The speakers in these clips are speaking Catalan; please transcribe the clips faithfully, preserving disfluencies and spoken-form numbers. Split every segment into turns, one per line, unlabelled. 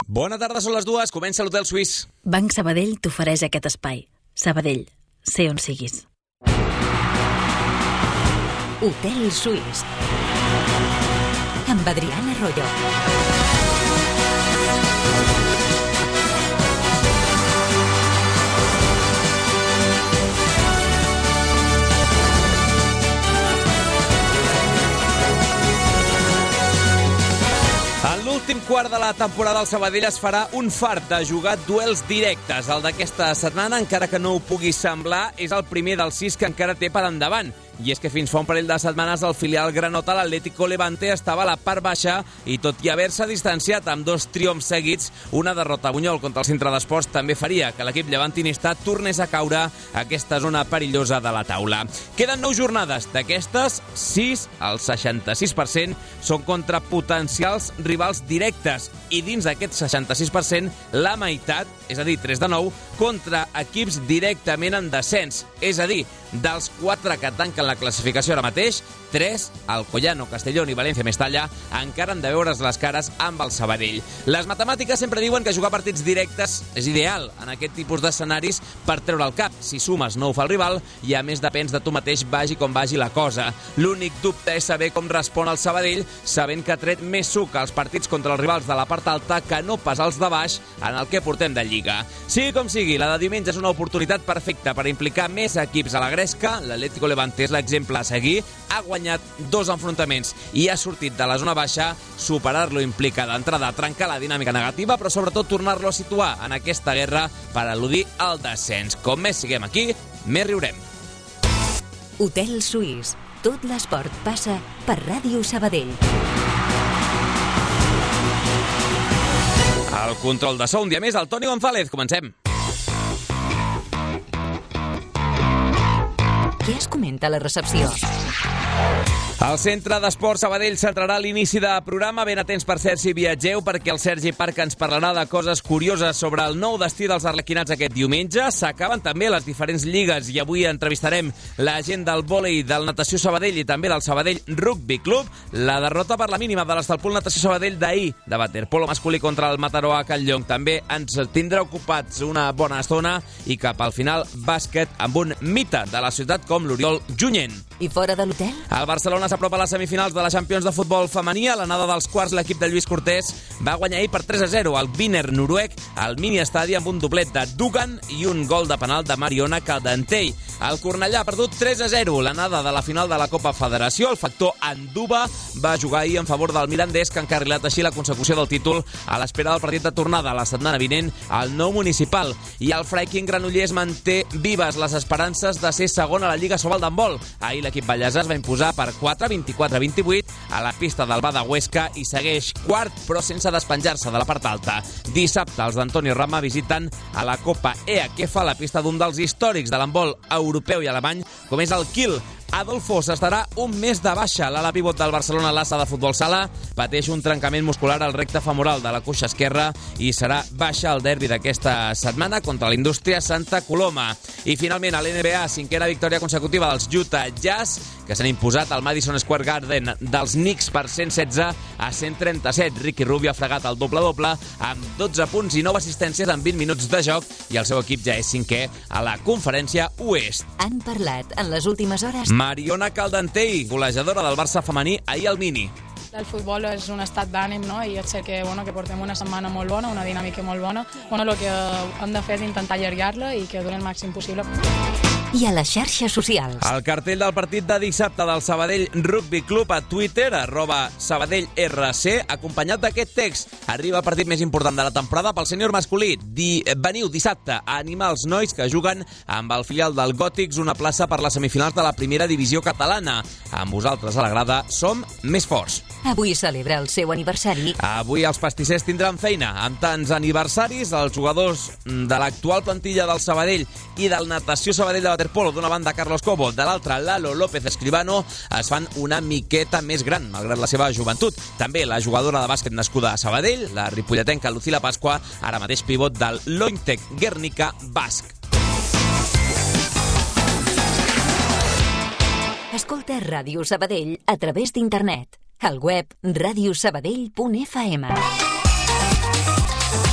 Bona tarda, són les dues, comença l'Hotel Suís.
Banc Sabadell t'ofereix aquest espai. Sabadell, sé on siguis.
Hotel Suís amb Adriana Royo.
En l'últim quart de la temporada el Sabadell es farà un fart de jugar duels directes. El d'aquesta setmana, encara que no ho pugui semblar, és el primer dels sis que encara té per endavant. I és que fins fa un parell de setmanes el filial granota, l'Atlético Levante, estava a la part baixa i tot i haver-se distanciat amb dos triomfs seguits, una derrota a Bunyol contra el Centre d'Esports també faria que l'equip llevantinista tornés a caure a aquesta zona perillosa de la taula. Queden nou jornades. D'aquestes, sis, el seixanta-sis per cent, són contra potencials rivals directes i dins d'aquest seixanta-sis per cent, la meitat, és a dir, tres de nou, contra equips directament en descens. És a dir, dels quatre que tanquen la classificació ara mateix, tres, Alcoyano, Castellón i València Mestalla, encara han de veure's les cares amb el Sabadell. Les matemàtiques sempre diuen que jugar partits directes és ideal en aquest tipus d'escenaris per treure el cap. Si sumes, no ho fa el rival i a més depens de tu mateix, vagi com vagi la cosa. L'únic dubte és saber com respon el Sabadell, sabent que ha tret més suc als partits contra els rivals de la part alta que no pas als de baix en el que portem de Lliga. Sigui com sigui, la de diumenge és una oportunitat perfecta per implicar més equips a la gresca. L'Atlético Levante és l'exemple a seguir. Ha guanyat dos enfrontaments i ha sortit de la zona baixa. Superar-lo implica d'entrada trencar la dinàmica negativa, però sobretot tornar-lo a situar en aquesta guerra per eludir el descens. Com més siguem aquí, més riurem.
Hotel Suís. Tot l'esport passa per Ràdio Sabadell.
El control de so un dia més, el Toni González. Comencem.
Què es comenta a la recepció?
El Centre d'Esports Sabadell centrarà l'inici de programa. Ben atents, per cert, si viatgeu, perquè el Sergi Parc ens parlarà de coses curioses sobre el nou destí dels arlequinats aquest diumenge. S'acaben també les diferents lligues i avui entrevistarem la gent del vòlei, del Natació Sabadell i també del Sabadell Rugby Club. La derrota per la mínima de l'Estalpol Natació Sabadell d'ahir de waterpolo masculí contra el Mataró a Can Llong. També ens tindrà ocupats una bona estona i cap al final bàsquet amb un mite de la ciutat com l'Oriol Junyent.
I fora de l'hotel?
El Barcelona s'apropa a les semifinals de la Champions de futbol femení. A l'anada dels quarts, l'equip de Lluís Cortés va guanyar ahir per tres a zero al Wiener noruec al mini estadi amb un doblet de Dugan i un gol de penal de Mariona Caldentell. El Cornellà ha perdut tres a zero l'anada de la final de la Copa Federació. El factor Anduba va jugar ahir en favor del Mirandés, que ha encarrilat així la consecució del títol a l'espera del partit de tornada la setmana vinent al nou municipal. I el Freiking Granollers manté vives les esperances de ser segon a la Lliga Sobal d'handbol. Ahir l'equip ballesà es va imposar per quatre vint-i-quatre a vint-i-vuit a la pista del Bada Huesca i segueix quart, però sense despenjar-se de la part alta. Dissabte els d'Antonio Rama visiten a la Copa E A Q F a la pista d'un dels històrics de l'handbol europeu i alemany, com és el Kiel. Adolfo s'estarà un mes de baixa. L'ala pivot del Barcelona, l'assa de futbol sala, pateix un trencament muscular al recte femoral de la cuixa esquerra i serà baixa al derbi d'aquesta setmana contra la Indústria Santa Coloma. I finalment a l'N B A, cinquena victòria consecutiva dels Utah Jazz, que s'han imposat al Madison Square Garden dels Knicks per cent setze a cent trenta-set. Ricky Rubio ha fregat el doble-doble amb dotze punts i nou assistències en vint minuts de joc i el seu equip ja és cinquè a la conferència oest.
Han parlat en les últimes hores
Mariona Caldentell, golejadora del Barça femení ahir al Mini.
El futbol és un estat d'ànim, no? I és cert que, bueno, que portem una setmana molt bona, una dinàmica molt bona. Bueno, el que hem de fer és intentar allargar-la i que duri el màxim possible.
I a les xarxes socials.
El cartell del partit de dissabte del Sabadell Rugby Club a Twitter, arroba Sabadell R C, acompanyat d'aquest text. Arriba el partit més important de la temporada pel sènior masculí. Di... Veniu dissabte a animar els nois que juguen amb el filial del Gòtics una plaça per les semifinals de la primera divisió catalana. Amb vosaltres a la grada som més forts.
Avui celebra el seu aniversari.
Avui els pastissers tindran feina. Amb tants aniversaris, els jugadors de l'actual plantilla del Sabadell i del Natació Sabadell de waterpolo, d'una banda Carlos Cobo, de l'altra Lalo López Escribano, es fan una miqueta més gran, malgrat la seva joventut. També la jugadora de bàsquet nascuda a Sabadell, la ripolletenca Lucila Pasqua, ara mateix pivot del Lointec Guernica basc.
Escolta Ràdio Sabadell a través d'internet. Al web radiosabadell punt f m.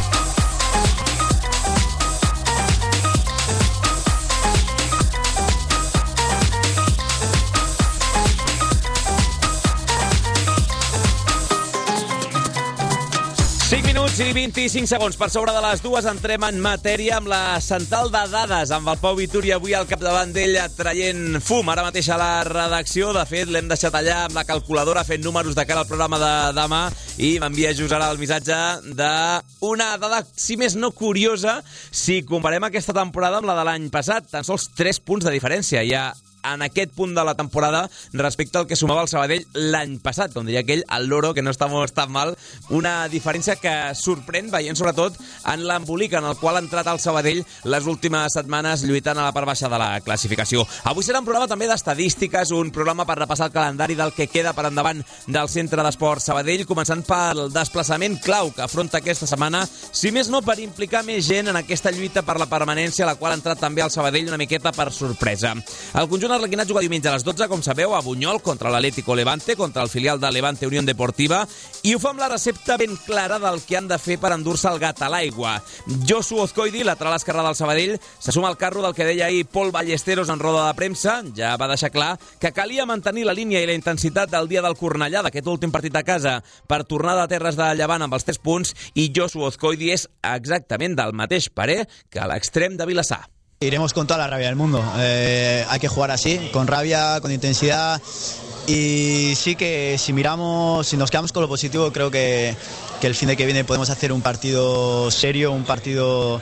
minuts i vint-i-cinc segons per sobre de les dues. Entrem en matèria amb la central de dades, amb el Pau Vituri avui al capdavant d'ella traient fum ara mateix a la redacció. De fet, l'hem deixat allà amb la calculadora fent números de cara al programa de demà i m'envia just ara el missatge d'una dada, si més no curiosa, si comparem aquesta temporada amb la de l'any passat. Tan sols tres punts de diferència hi ha en aquest punt de la temporada respecte al que sumava el Sabadell l'any passat. Com diria aquell, el loro, que no estamos tan mal. Una diferència que sorprèn, veient sobretot en l'embolic en el qual ha entrat el Sabadell les últimes setmanes lluitant a la part baixa de la classificació. Avui serà un programa també d'estadístiques, un programa per repassar el calendari del que queda per endavant del Centre d'Esports Sabadell, començant pel desplaçament clau que afronta aquesta setmana, si més no per implicar més gent en aquesta lluita per la permanència, a la qual ha entrat també el Sabadell una miqueta per sorpresa. El conjunt arlequinat juga diumenge a les dotze, com sabeu, a Bunyol, contra l'Atlético Levante, contra el filial de Levante Unión Deportiva, i ho fa amb la recepta ben clara del que han de fer per endur-se el gat a l'aigua. Josu Ozcoidi, lateral esquerrà del Sabadell, se suma al carro del que deia ahir Pol Ballesteros en roda de premsa. Ja va deixar clar que calia mantenir la línia i la intensitat del dia del Cornellà, d'aquest últim partit a casa, per tornar de terres de Llevant amb els tres punts, i Josu Ozcoidi és exactament del mateix parer que l'extrem de Vilassar.
Iremos con toda la rabia del mundo. Eh, hay que jugar así, con rabia, con intensidad. Y sí que si miramos, si nos quedamos con lo positivo, creo que, que el fin de que viene podemos hacer un partido serio, un partido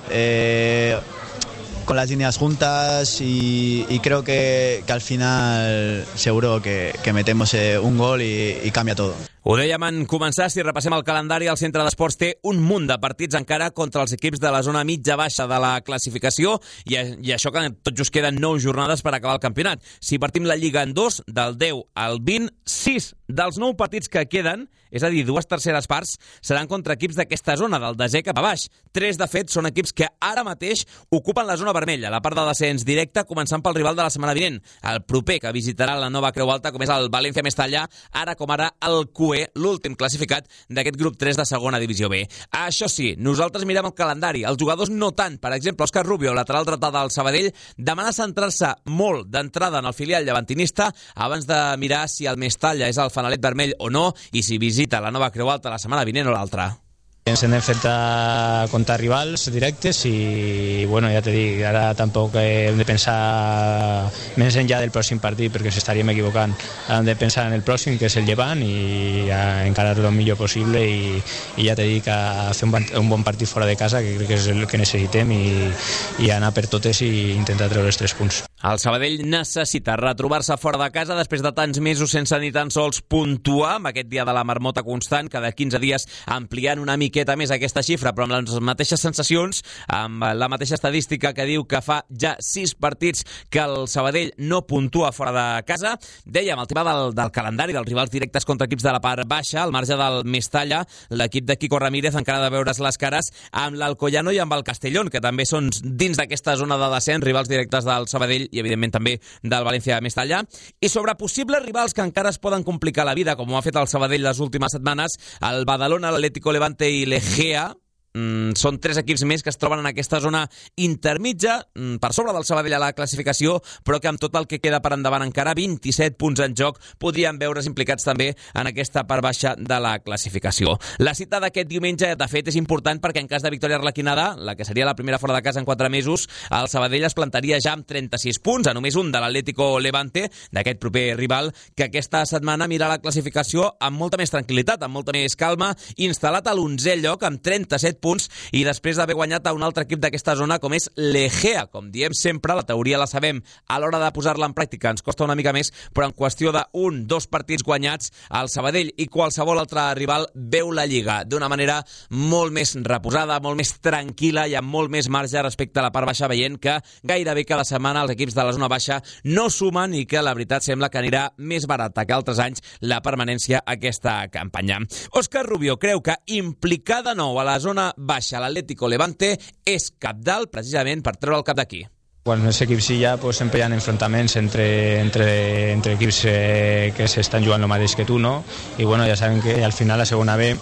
eh, con las líneas juntas y, y creo que, que al final seguro que, que metemos eh, un gol y, y cambia todo.
Ho dèiem en començar, si repassem el calendari, el Centre d'Esports té un munt de partits encara contra els equips de la zona mitja-baixa de la classificació i, i això que tot just queden nou jornades per acabar el campionat. Si partim la Lliga en dos, del deu al vint, sis dels nou partits que queden, és a dir, dues terceres parts, seran contra equips d'aquesta zona, del desè cap a baix. Tres, de fet, són equips que ara mateix ocupen la zona vermella, la part de descens directe, començant pel rival de la setmana vinent, el proper que visitarà la nova Creu Alta, com és el València Mestalla, ara com ara el Q E, l'últim classificat d'aquest grup tres de segona divisió B. Això sí, nosaltres mirem el calendari, els jugadors no tant. Per exemple, Òscar Rubio, lateral dretà del Sabadell, demana centrar-se molt d'entrada en el filial llevantinista abans de mirar si el Mestalla és el fanalet vermell o no i si visita la nova Creu Alta la setmana vinent o l'altra.
Ens hem d'enfrontar contra rivals directes i, bueno, ja te dic, ara tampoc hem de pensar més enllà del pròxim partit perquè s'estaríem equivocant. Hem de pensar en el pròxim, que és el Llevant, i a encarar-lo el millor possible i, i ja te dic, a fer un, un bon partit fora de casa, que crec que és el que necessitem, i, i anar per totes i intentar treure els tres punts.
El Sabadell necessita retrobar-se fora de casa després de tants mesos sense ni tan sols puntuar, amb aquest dia de la marmota constant, cada quinze dies ampliant una miqueta més aquesta xifra, però amb les mateixes sensacions, amb la mateixa estadística que diu que fa ja sis partits que el Sabadell no puntua fora de casa. Dèiem, el tema del, del calendari, dels rivals directes contra equips de la part baixa, al marge del Mestalla, l'equip de Quico Ramírez encara ha de veure's les cares amb l'Alcoyano i amb el Castellón, que també són dins d'aquesta zona de descens, rivals directes del Sabadell i, evidentment, també del València Mestalla. I sobre possibles rivals que encara es poden complicar la vida, com ho ha fet el Sabadell les últimes setmanes, el Badalona, l'Atlético Levante i l'Egea, Mm, són tres equips més que es troben en aquesta zona intermitja, mm, per sobre del Sabadell a la classificació, però que amb tot el que queda per endavant encara, vint-i-set punts en joc, podrien veure's implicats també en aquesta part baixa de la classificació. La cita d'aquest diumenge, de fet, és important perquè en cas de victòria arlequinada, la que seria la primera fora de casa en quatre mesos, el Sabadell es plantaria ja amb trenta-sis punts, a només un de l'Atlético Levante, d'aquest proper rival, que aquesta setmana mira la classificació amb molta més tranquil·litat, amb molta més calma, instal·lat a l'onzè lloc amb trenta-set punts i després d'haver guanyat a un altre equip d'aquesta zona com és l'Egea. Com diem sempre, la teoria la sabem, a l'hora de posar-la en pràctica ens costa una mica més, però en qüestió d'un, dos partits guanyats, el Sabadell i qualsevol altre rival veu la Lliga d'una manera molt més reposada, molt més tranquil·la i amb molt més marge respecte a la part baixa, veient que gairebé cada setmana els equips de la zona baixa no sumen i que la veritat sembla que anirà més barata que altres anys la permanència a aquesta campanya. Òscar Rubio creu que implicar de nou a la zona baixa l'Atlético Levante és cabdal precisament per treure el cap d'aquí.
Quan els equips sí ja, pues, sempre hi ha enfrontaments entre, entre, entre equips eh, que s'estan jugant el mateix que tu, no? I bueno, ja saben que al final la segona B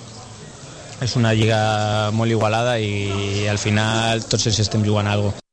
és una lliga molt igualada i al final tots ens estem jugant alguna cosa.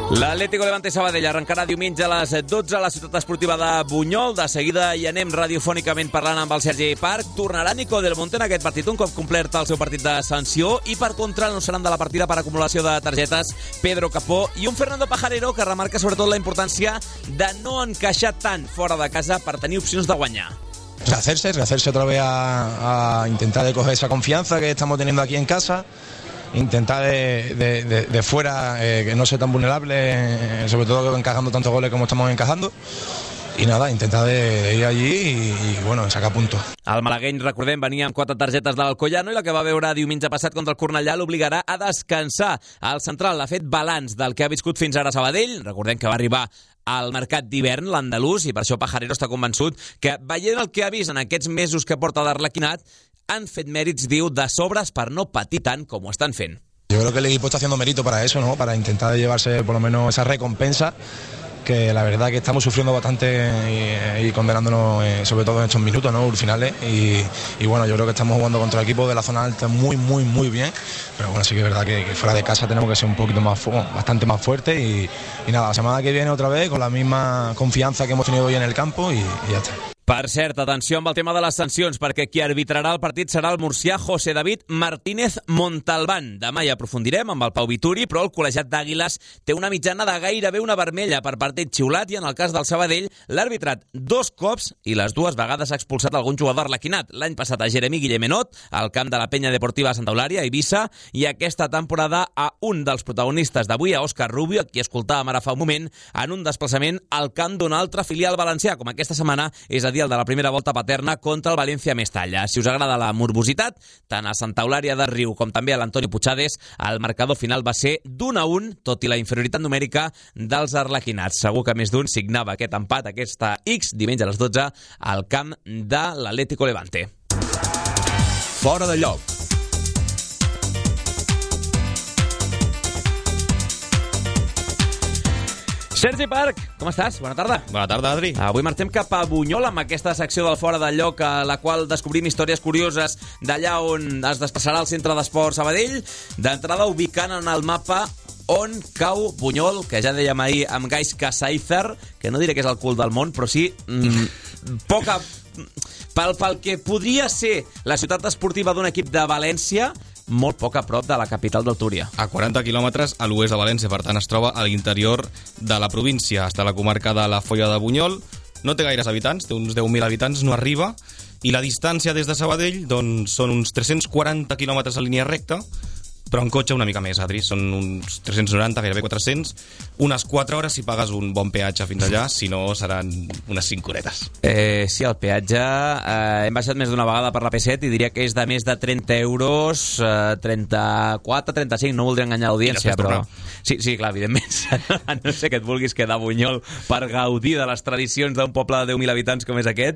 L'Atlético Levante Sabadell arrencarà diumenge a les dotze a la ciutat esportiva de Bunyol. De seguida hi anem radiofònicament parlant amb el Sergi Parc. Tornarà Nico Del Monte en aquest partit un cop complert el seu partit de sanció, i per contra no seran de la partida per acumulació de targetes Pedro Capó i un Fernando Pajarero que remarca sobretot la importància de no encaixar tant fora de casa per tenir opcions de guanyar.
Rehacerse, rehacerse otra vez a, a intentar de coger esa confianza que estamos teniendo aquí en casa. Intentar de, de, de, de fuera eh, que no sea tan vulnerable, eh, sobre todo encajando tantos goles como estamos encajando. I nada, intentar de, de ir allí i, i bueno, sacar puntos.
El malagueny, recordem, venia amb quatre targetes de l'Alcoyano i la que va veure diumenge passat contra el Cornellà l'obligarà a descansar. El central ha fet balanç del que ha viscut fins ara a Sabadell. Recordem que va arribar al mercat d'hivern l'andalús i per això Pajarero està convençut que, veient el que ha vist en aquests mesos que porta d'Arlequinat, han fet mèrits, diu, de sobres per no patir tant com ho estan fent.
Yo creo que el equipo está haciendo mérito para eso, ¿no? Para intentar llevarse por lo menos esa recompensa, que la verdad que estamos sufriendo bastante y, y condenándonos eh, sobre todo en estos minutos, ¿no? Finales, y, y bueno, yo creo que estamos jugando contra equipos de la zona alta muy, muy, muy bien, pero bueno, sí que es verdad que, que fuera de casa tenemos que ser un poquito más, bastante más fuertes y, y nada, la semana que viene otra vez con la misma confianza que hemos tenido hoy en el campo y, y ya está.
Per cert, atenció amb el tema de les sancions, perquè qui arbitrarà el partit serà el murcià José David Martínez Montalbán. Demà hi aprofundirem amb el Pau Vituri, però el col·legiat d'Àguiles té una mitjana de gairebé una vermella per partit xiulat i en el cas del Sabadell l'ha arbitrat dos cops i les dues vegades ha expulsat algun jugador arlequinat. L'any passat a Jeremy Guillemenot, al camp de la Penya Deportiva Santa Eulària, a Eivissa, i aquesta temporada a un dels protagonistes d'avui, a Òscar Rubio, a qui escoltàvem ara fa un moment, en un desplaçament al camp d'un altre filial valencià, com aquesta setmana, és a dir, el de la primera volta paterna contra el València Mestalla. Si us agrada la morbositat, tant a Santa Eulària de Riu com també a l'Antonio Puigades, el marcador final va ser d'un a un, tot i la inferioritat numèrica dels arlequinats. Segur que més d'un signava aquest empat, aquesta X, diumenge a les dotze, al camp de l'Atlético Levante.
Fora de lloc.
Sergi Parc, com estàs? Bona tarda.
Bona tarda, Adri.
Avui marxem cap a Bunyol amb aquesta secció del Fora del Lloc, a la qual descobrim històries curioses d'allà on es desplaçarà el Centre d'Esport Sabadell, d'entrada ubicant en el mapa on cau Bunyol, que ja dèiem ahir amb Gaisca Saizar, que no diré que és el cul del món, però sí mmm, poca... Pel, pel que podria ser la ciutat esportiva d'un equip de València, molt poc a prop de la capital del Túria.
A quaranta quilòmetres a l'oest de València, per tant es troba a l'interior de la província. Està a la comarca de la Foia de Bunyol, no té gaires habitants, té uns deu mil habitants, no arriba, i la distància des de Sabadell doncs, són uns tres-cents quaranta quilòmetres a línia recta, però en cotxe una mica més, Adri, són uns tres-cents noranta, gairebé quatre-cents, unes quatre hores si pagues un bon peatge fins allà, si no seran unes cinc horetes.
Eh, sí, el peatge eh, hem baixat més d'una vegada per la P set i diria que és de més de trenta euros, eh, trenta-quatre, trenta-cinc, no voldria enganyar l'audiència, però... Sí, sí, clar, evidentment, a no sé que et vulguis quedar a Bunyol per gaudir de les tradicions d'un poble de deu mil habitants com és aquest.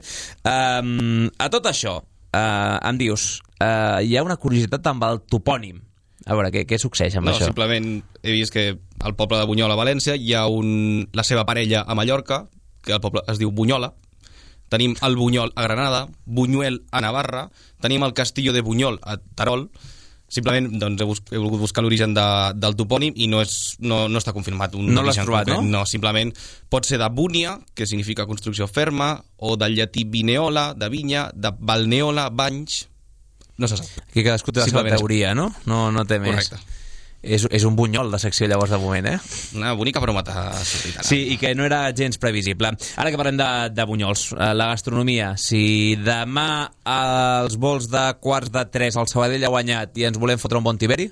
Um, a tot això, uh, em dius, uh, hi ha una curiositat amb el topònim. A veure, què, què succeeix amb
no,
això?
No, simplement he vist que al poble de Bunyol a València hi ha un, la seva parella a Mallorca, que el poble es diu Bunyola. Tenim el Bunyol a Granada, Buñuel a Navarra, tenim el Castillo de Bunyol a Terol. Simplement doncs, he, bus he volgut buscar l'origen de, del topònim i no, és, no, no està confirmat. Un
no l'has trobat,
concret.
no?
No, simplement pot ser de Búnia, que significa construcció ferma, o del llatí Vineola, de vinya, de Balneola, banys... No se sap.
Aquí cadascú té la seva teoria, no? No, no té més.
Correcte.
És, és un bunyol de secció llavors de moment, eh?
Una bonica broma t'ha sortit ara.
Sí, i que no era gens previsible. Ara que parlem de, de bunyols, la gastronomia, si demà els vols de quarts de tres al Sabadell ha guanyat i ens volem fotre un bon tiberi?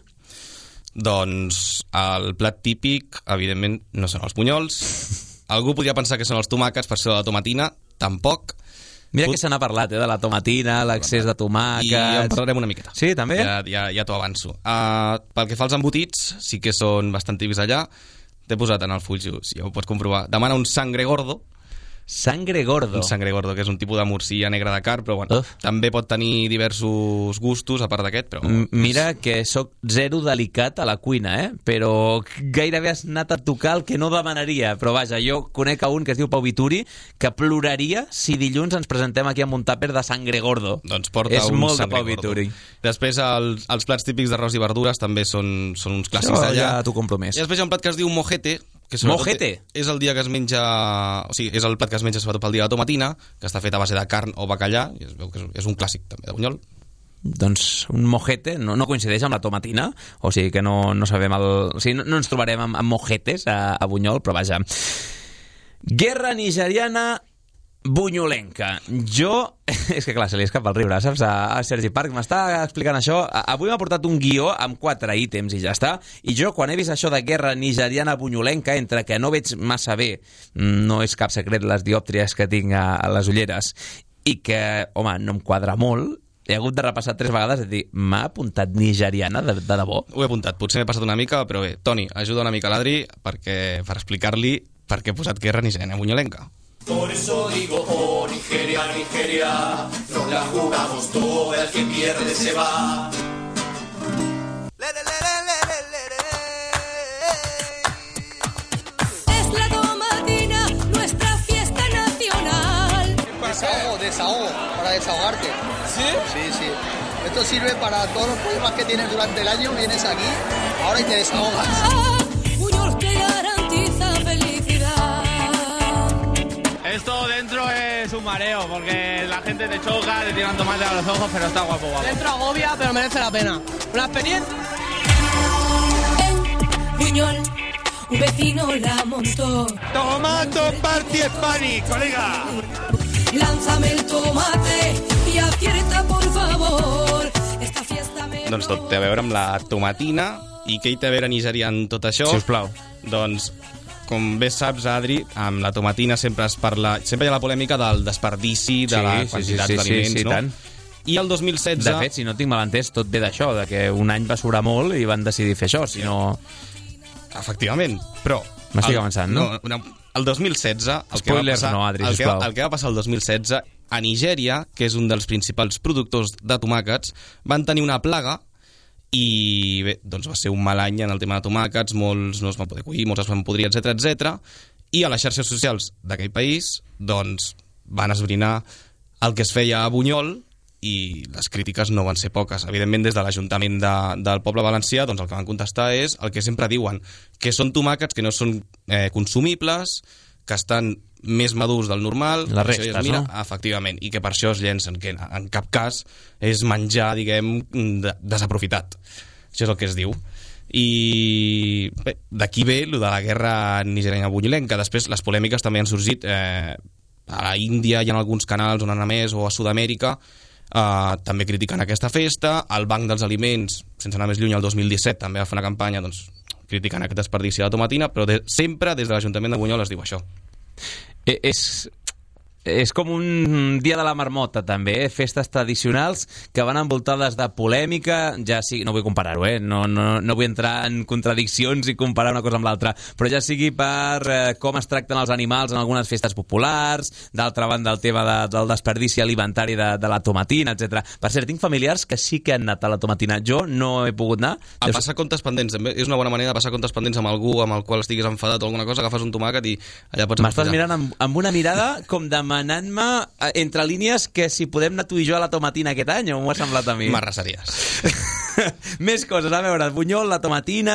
Doncs el plat típic, evidentment, no són els bunyols. Algú podria pensar que són els tomàquets per ser de la tomatina, tampoc.
Mira que se n'ha parlat, eh, de la tomatina, l'accés de tomàquets...
I en parlarem una miqueta.
Sí, també?
Ja, ja, ja t'ho avanço. Uh, pel que fa als embotits, sí que són bastant típics allà. T'he posat en el full, si ja ho pots comprovar. Demana un sangre gordo.
Sangre gordo.
Un sangre gordo, que és un tipus de morcilla negra de carn, però bueno, Uf. també pot tenir diversos gustos, a part d'aquest, però...
M Mira que sóc zero delicat a la cuina, eh? Però gairebé has anat a tocar el que no demanaria. Però vaja, jo conec a un que es diu Pau Vituri, que ploraria si dilluns ens presentem aquí amb un tàper de sangre gordo.
Doncs porta
és
un
molt
sangre
de Pau
gordo.
Vituri.
Després, els, els plats típics d'arròs i verdures també són, són uns clàssics d'allà.
Ja t'ho compro més.
I després hi ha un plat que es diu mojete, que sobretot
Mojete.
és el dia que es menja, o sigui, és el plat que es menja sobretot pel dia de la tomatina, que està fet a base de carn o bacallà, i es veu que és, és un clàssic també de Bunyol.
Doncs un mojete no, no coincideix amb la tomatina, o sigui que no, no sabem el... O sigui, no, no ens trobarem amb, amb mojetes a, a Bunyol, però vaja. Guerra nigeriana bunyolenca. Jo... És que clar, se li escapa el riure, saps? A, a Sergi Parc m'està explicant això. A, avui m'ha portat un guió amb quatre ítems i ja està. I jo, quan he vist això de guerra nigeriana bunyolenca, entre que no veig massa bé, no és cap secret les diòptries que tinc a, a les ulleres, i que, home, no em quadra molt, he hagut de repassar tres vegades i dir, m'ha apuntat nigeriana de, de debò?
Ho he apuntat, potser m'he passat una mica, però bé, Toni, ajuda una mica a l'Adri perquè, per explicar-li per què he posat guerra nigeriana bunyolenca.
Por eso digo, oh, Nigeria, Nigeria, no la jugamos toda, el que pierde se va.
Es la tomatina, nuestra fiesta nacional.
Desahogo, desahogo, para desahogarte. ¿Sí? Sí, sí. Esto sirve para todos los problemas que tienes durante el año, vienes aquí, ahora y te desahogas.
Buñol te garantiza felicidad.
Esto dentro es un mareo, porque la gente te choca, te tiran tomate a los ojos, pero está guapo, guapo.
Dentro agobia, pero merece la pena. Una experiencia.
En Buñol, un vecino la montó.
Tomato Party Spanish, colega.
Lánzame el tomate y acierta, por favor. Esta fiesta me...
Doncs tot té a veure amb la tomatina. I què hi té a veure Nigèria en tot això?
Sisplau.
Doncs, com bé saps, Adri, amb la tomatina sempre es parla... Sempre hi ha la polèmica del desperdici, de
Sí,
la
sí,
quantitat
sí, sí,
d'aliments,
sí, sí,
no?
tant.
I el dos mil setze...
De fet, si no tinc mal entès, tot ve d'això, de que un any va sobrar molt i van decidir fer això, si no...
Efectivament, però...
M'estic
el-
avançant, no?
no? El dos mil setze... El
Spoilers
que va passar,
no, Adri,
el que,
sisplau.
el que va passar el dos mil setze, a Nigèria, que és un dels principals productors de tomàquets, van tenir una plaga i bé, doncs va ser un mal any en el tema de tomàquets, molts no es van poder collir, molts es van podrir, etcètera, etcètera. I a les xarxes socials d'aquell país doncs van esbrinar el que es feia a Bunyol i les crítiques no van ser poques. Evidentment, des de l'Ajuntament de, del poble valencià, doncs el que van contestar és el que sempre diuen, que són tomàquets que no són eh, consumibles, que estan més madurs del normal,
Les
això ja
restes,
es mira,
no?
efectivament, i que per això es llencen, que en cap cas és menjar, diguem, de, desaprofitat. Això és el que es diu. I bé, d'aquí ve lo de la guerra nigeriana bunyolenca. Després les polèmiques també han sorgit eh, a la Índia, hi ha alguns canals on han emès, o a Sud-amèrica, eh, també critiquen aquesta festa. El Banc dels Aliments, sense anar més lluny, el dos mil disset també va fer una campanya doncs, criticant aquest desperdici de la tomatina, però de, sempre des de l'Ajuntament de Bunyol es diu això.
Eh, és... És com un dia de la marmota, també, eh? Festes tradicionals que van envoltades de polèmica, ja sigui, no vull comparar-ho, eh? no, no, no vull entrar en contradiccions i comparar una cosa amb l'altra, però ja sigui per eh, com es tracten els animals en algunes festes populars, d'altra banda el tema de, del desperdici alimentari de, de la tomatina, etcètera. Per cert, tinc familiars que sí que han anat a la tomatina, jo no he pogut anar.
A passar comptes pendents, també. És una bona manera de passar comptes pendents amb algú amb el qual estiguis enfadat o alguna cosa, agafes un tomàquet i allà pots...
M'estàs mirant amb, amb una mirada com de demanant-me entre línies que si podem anar tu i jo a la tomatina aquest any, o m'ho ha semblat a mi?
M'arrasaries.
Més coses, a veure, el Bunyol, la tomatina...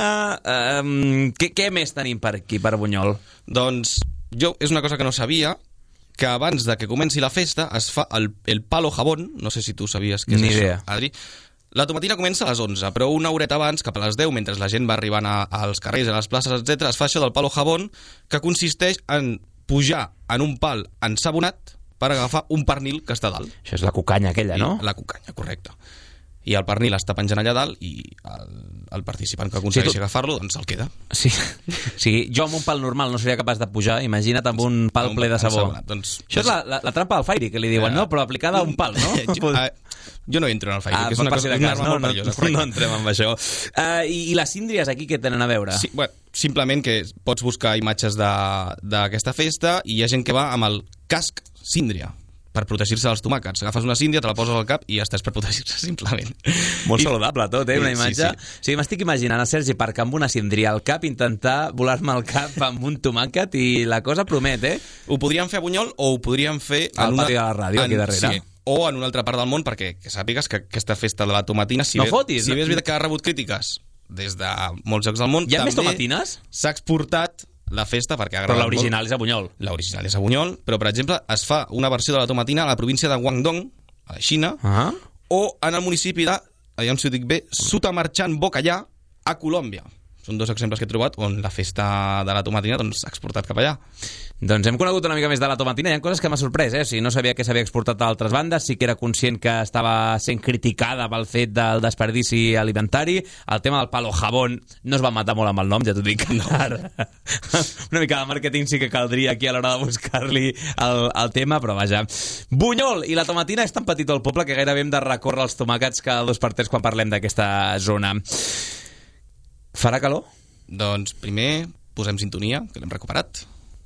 Um, què, què més tenim per aquí, per Bunyol?
Doncs jo, és una cosa que no sabia, que abans de que comenci la festa es fa el, el palo jabón, no sé si tu sabies què és
Ni
això,
idea.
Adri. La tomatina comença a les onze, però una horeta abans, cap a les deu, mentre la gent va arribant a, als carrers, a les places, etcètera, es fa això del palo jabón, que consisteix en pujar en un pal ensabonat per agafar un pernil que està dalt.
Això és la cucanya aquella,
I
no?
La cucanya, correcte. I el pernil està penjant allà dalt i el, el participant que aconsegueixi
Sí, tu-
agafar-lo, doncs el queda.
Sí. sí, jo amb un pal normal no seria capaç de pujar, imagina't amb un pal ple de sabó.
ensabonat, doncs-
Això és la, la, la trampa del Fairy, que li diuen, no? Però aplicada a un pal, no?
jo, eh, jo no entro en el Fairy,
Ah,
que és una,
per
cosa,
si de
una
cas,
arma
no,
molt
no,
perillosa.
no,
correcte.
no entrem amb això. Uh, i, I les síndries aquí què tenen a veure?
Sí, bueno, simplement que pots buscar imatges de- d'aquesta festa i hi ha gent que va amb el casc síndria per protegir-se dels tomàquets. Agafes una síndria, te la poses al cap i ja estàs per protegir-se, simplement.
Molt
I-
saludable tot, eh? Una
Sí,
imatge.
sí,
Sí, sí. M'estic imaginant a Sergi Parc amb una síndria al cap intentar volar-me al cap amb un tomàquet i la cosa promet, eh?
Ho podríem fer a Bunyol o ho podríem fer...
Al
en una,
pati de la ràdio, aquí darrere.
Sí, o en una altra part del món, perquè que sàpigues que aquesta festa de la tomatina, si
No
bé,
fotis,
si
no-
bé és veritat que ha rebut crítiques des de molts llocs del món,
Hi ha més
també
tomatines?
s'ha exportat la festa perquè ha
Però
agradat
l'original
molt.
és a Bunyol.
L'original és a Bunyol, però, per exemple, es fa una versió de la tomatina a la província de Guangdong, a la Xina,
Ah.
o en el municipi de, aviam si ho dic bé, Sutamarchant Bocallà, a Colòmbia. Són dos exemples que he trobat on la festa de la tomatina doncs, s'ha exportat cap allà.
Doncs hem conegut una mica més de la tomatina. Hi ha coses que m'ha sorprès, eh? O sigui, no sabia que s'havia exportat a altres bandes, sí que era conscient que estava sent criticada pel fet del desperdici alimentari. El tema del palo jabón no es va matar molt amb el nom, ja t'ho dic. No. Una mica de màrqueting sí que caldria aquí a l'hora de buscar-li el, el tema, però vaja. Bunyol i la tomatina és tan petit el poble que gairebé hem de recórrer els tomàquets cada dos per tres quan parlem d'aquesta zona. Farà calor?
Doncs primer posem sintonia, que l'hem recuperat.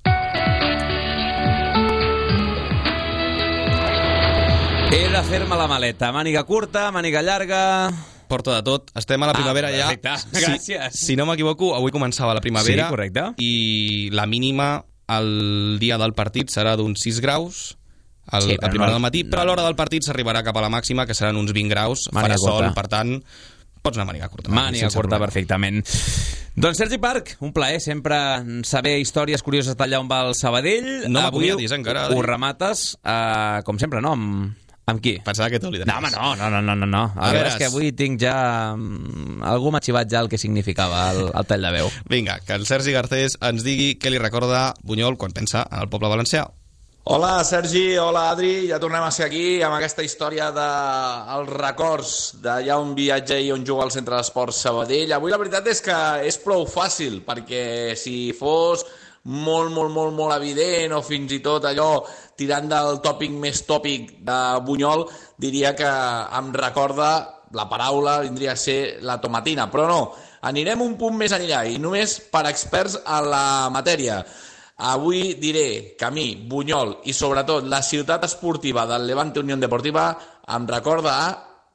He de fer-me la maleta. Màniga curta, màniga llarga...
Porta de tot. Estem a la primavera
ah,
ja.
Perfecte, gràcies.
Si, si no m'equivoco, avui començava la primavera.
Sí, correcte.
I la mínima el dia del partit serà d'uns sis graus el,
sí,
a primera
no,
del matí, però a l'hora del partit s'arribarà cap a la màxima, que seran uns vint graus.
Màniga
farà sol,
curta.
per tant, pots anar màniga curta.
Màniga curta, perfectament. Doncs Sergi Parc, un plaer sempre saber històries curioses d'allà on va el Sabadell.
No
Avui
m'acomiadis encara.
Ho remates, uh, com sempre, no? Amb, amb qui?
Pensava que t'oblidaries.
No, home, no, no, no, no, no. A, a veure, és que avui tinc ja... Algú m'ha xivat ja el que significava el, el tall de veu.
Vinga, que el Sergi Garcés ens digui què li recorda Bunyol quan pensa en el poble valencià.
Hola Sergi, hola Adri, ja tornem a ser aquí amb aquesta història dels de records d'allà on viatja i on juga al Centre d'Esports Sabadell. Avui la veritat és que és prou fàcil, perquè si fos molt, molt, molt, molt evident o fins i tot allò tirant del tòpic més tòpic de Bunyol, diria que em recorda, la paraula vindria a ser la tomatina, però no, anirem un punt més enllà i només per experts en la matèria. Avui diré que a mi, Bunyol i sobretot la ciutat esportiva del Levante Unión Deportiva em recorda a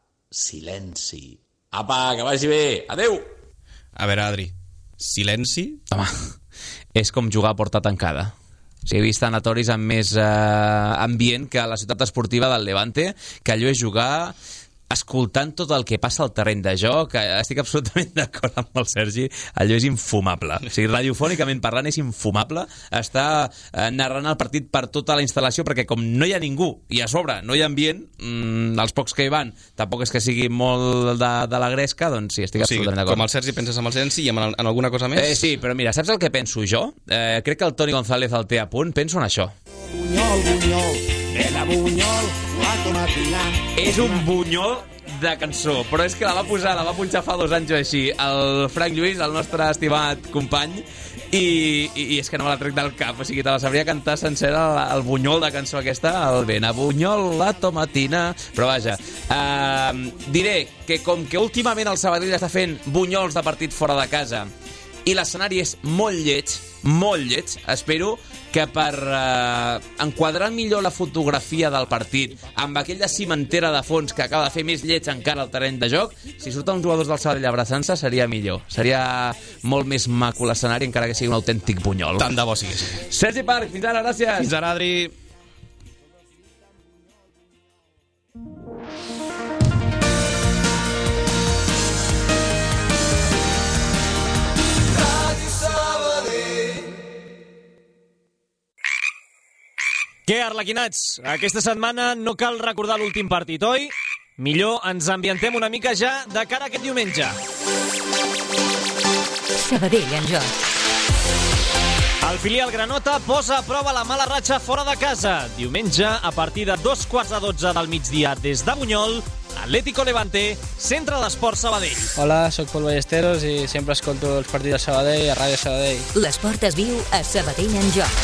silenci. Apa, que vagi bé. Adeu!
A veure, Adri, silenci?
Home, és com jugar a porta tancada. O sigui, he vist tanatoris amb més eh, ambient que la ciutat esportiva del Levante, que allò és jugar escoltant tot el que passa al terreny de joc. Estic absolutament d'acord amb el Sergi, allò és infumable. O sigui, radiofònicament parlant és infumable estar eh, narrant el partit per tota la instal·lació, perquè com no hi ha ningú i a sobre no hi ha ambient, mmm, els pocs que hi van tampoc és que sigui molt de, de la gresca, doncs sí, estic
o sigui,
absolutament d'acord.
Com el Sergi penses amb el silenci i en, en alguna cosa més?
Eh, sí, però mira, saps el que penso jo? Eh, crec que el Toni González el té a punt, penso en això.
Bunyol, bunyol, de la Bunyol, la tomatina.
És un bunyol de cançó, però és que la va posar, la va punxar fa dos anys o així el Frank Lluís, el nostre estimat company, i, i, i és que no me la trec del cap, o sigui, te la sabria cantar sencera el, el bunyol de cançó aquesta, el ben a bunyol, la tomatina, però vaja, eh, diré que com que últimament el Sabadell està fent bunyols de partit fora de casa i l'escenari és molt lleig, molt lleig, espero que per eh, enquadrar millor la fotografia del partit amb aquella cimentera de fons que acaba de fer més lleig encara el terreny de joc, si surten uns jugadors del Sabadell abraçant-se seria millor, seria molt més maco l'escenari, encara que sigui un autèntic bunyol.
Tant de bo sigui així.
Sergi Parc, fins ara, gràcies.
Fins ara, Adri.
Què, arlequinats? Aquesta setmana no cal recordar l'últim partit, oi? Millor ens ambientem una mica ja de cara a aquest diumenge.
Sabadell en joc.
El filial Granota posa a prova la mala ratxa fora de casa. Diumenge, a partir de dos quarts de dotze del migdia des de Bunyol, Atlético Levante, Centre d'Esports Sabadell.
Hola, sóc Pol Ballesteros i sempre escolto els partits de Sabadell a Ràdio Sabadell.
L'esport es viu a Sabadell en joc.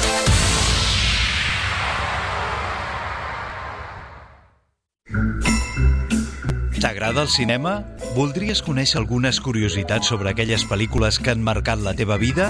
T'agrada el cinema? Voldries conèixer algunes curiositats sobre aquelles pel·lícules que han marcat la teva vida?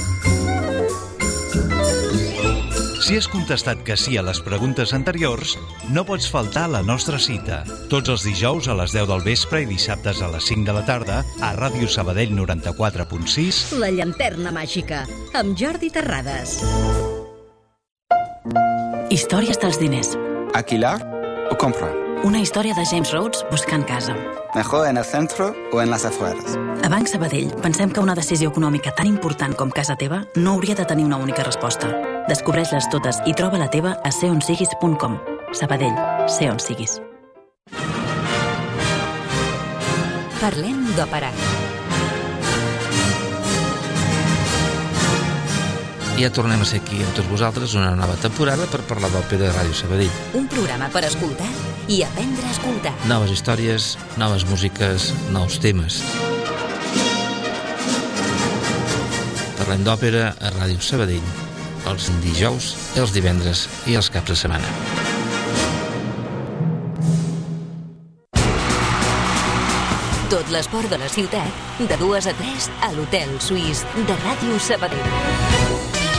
Si has contestat que sí a les preguntes anteriors, no pots faltar a la nostra cita. Tots els dijous a les deu del vespre i dissabtes a les cinc de la tarda a Ràdio Sabadell noranta-quatre punt sis.
La llanterna màgica, amb Jordi Terrades.
Històries dels diners.
Alquilar o comprar?
Una història de James Rhodes buscant casa.
Mejor en el centro o en las afueras.
A Banc Sabadell pensem que una decisió econòmica tan important com casa teva no hauria de tenir una única resposta. Descobreix-les totes i troba la teva a sé on siguis punt com. Sabadell, sé on siguis.
Parlem d'òpera.
Ja tornem a ser aquí amb tots vosaltres una nova temporada per parlar d'òpera de Ràdio Sabadell.
Un programa per escoltar i aprendre a escoltar.
Noves històries, noves músiques, nous temes. Parlem d'òpera a Ràdio Sabadell els dijous, els divendres i els caps de setmana.
Tot l'esport de la ciutat, de dues a tres a l'Hotel Suís de Ràdio Sabadell.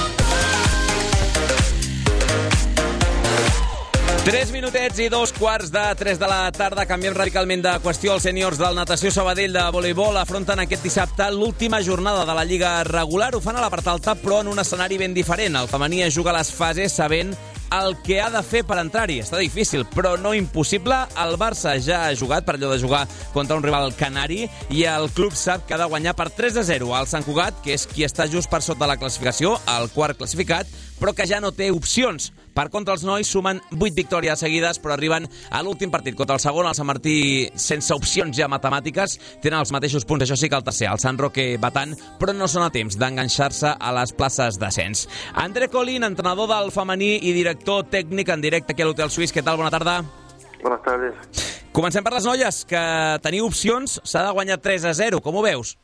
Tres minutets i dos quarts de tres de la tarda. Canviem radicalment de qüestió. Els sèniors del Natació Sabadell de voleibol afronten aquest dissabte l'última jornada de la Lliga regular. Ho fan a la part alta, però en un escenari ben diferent. El femení es juga a les fases sabent el que ha de fer per entrar-hi. Està difícil, però no impossible. El Barça ja ha jugat per allò de jugar contra un rival canari i el club sap que ha de guanyar per tres a zero al Sant Cugat, que és qui està just per sota la classificació, el quart classificat, però que ja no té opcions. Per contra, els nois sumen vuit victòries seguides, però arriben a l'últim partit contra el segon, el Sant Martí, sense opcions ja matemàtiques. Tenen els mateixos punts, això sí que el tercer, el Sant Roque batant, però no són a temps d'enganxar-se a les places d'ascens. André Colín, entrenador del femení i director tècnic en directe aquí a l'Hotel Suís. Què tal? Bona tarda.
Buenas tardes.
Comencem per les noies, que teniu opcions, s'ha de guanyar tres a zero. Com ho veus?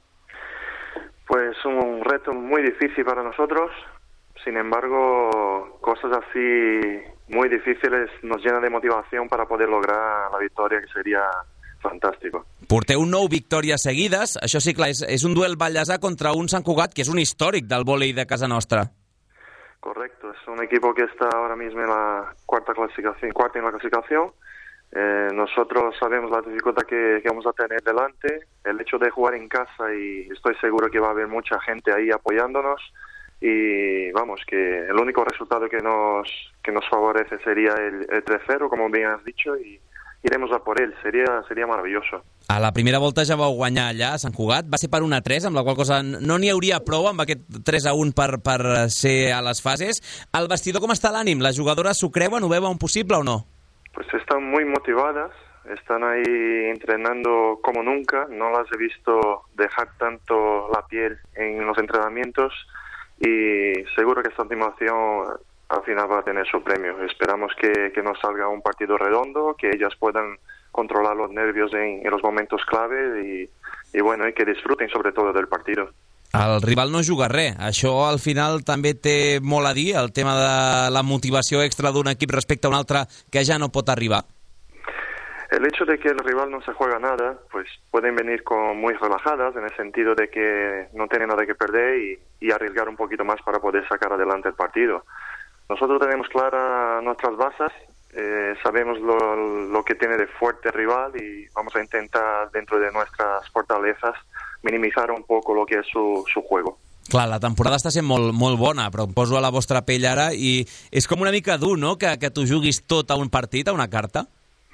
Pues un reto muy difícil para nosotros. Sin embargo, cosas así muy difíciles nos llenan de motivación para poder lograr la victoria, que sería fantástico.
Porteu nou victòries seguides. Això sí, clar, és, és un duel ballesà contra un Sant Cugat, que és un històric del vòlei de casa nostra.
Correcto, es un equipo que está ahora mismo en la cuarta clasificación, cuarta en la clasificación. Eh, nosotros sabemos la dificultad que, que vamos a tener delante. El hecho de jugar en casa, y estoy seguro que va a haber mucha gente ahí apoyándonos. Y vamos, que el único resultado que nos que nos favorece sería el, el tres cero, como bien has dicho, y iremos a por él. Sería sería maravilloso.
A la primera volta ja vau guanyar allà a Sant Cugat, va ser per un a tres, amb la qual cosa no n'hi hauria prou amb aquest tres a un per, per ser a les fases. Al vestidor com està l'ànim? Les jugadores s'ho creuen, ho veuen possible o no?
Pues están muy motivadas, están ahí entrenando como nunca. No las he visto dejar tanto la piel en los entrenamientos. Y seguro que esta animación al final va a tener su premio. Esperamos que, que nos salga un partido redondo, que ellas puedan controlar los nervios en, en los momentos clave y, y bueno, y que disfruten sobre todo del partido.
El rival no juga res. Això al final també té molt a dir, el tema de la motivació extra d'un equip respecte a un altre que ja no pot arribar.
El hecho de que el rival no se juega nada, pues pueden venir con muy relajadas, en el sentido de que no tienen nada que perder y, y arriesgar un poquito más para poder sacar adelante el partido. Nosotros tenemos claras nuestras bases, eh, sabemos lo, lo que tiene de fuerte el rival y vamos a intentar, dentro de nuestras fortalezas, minimizar un poco lo que es su, su juego.
Clar, la temporada està sent molt, molt bona, però em poso a la vostra pell ara i és com una mica dur, no?, que, que tu juguis tot a un partit, a una carta.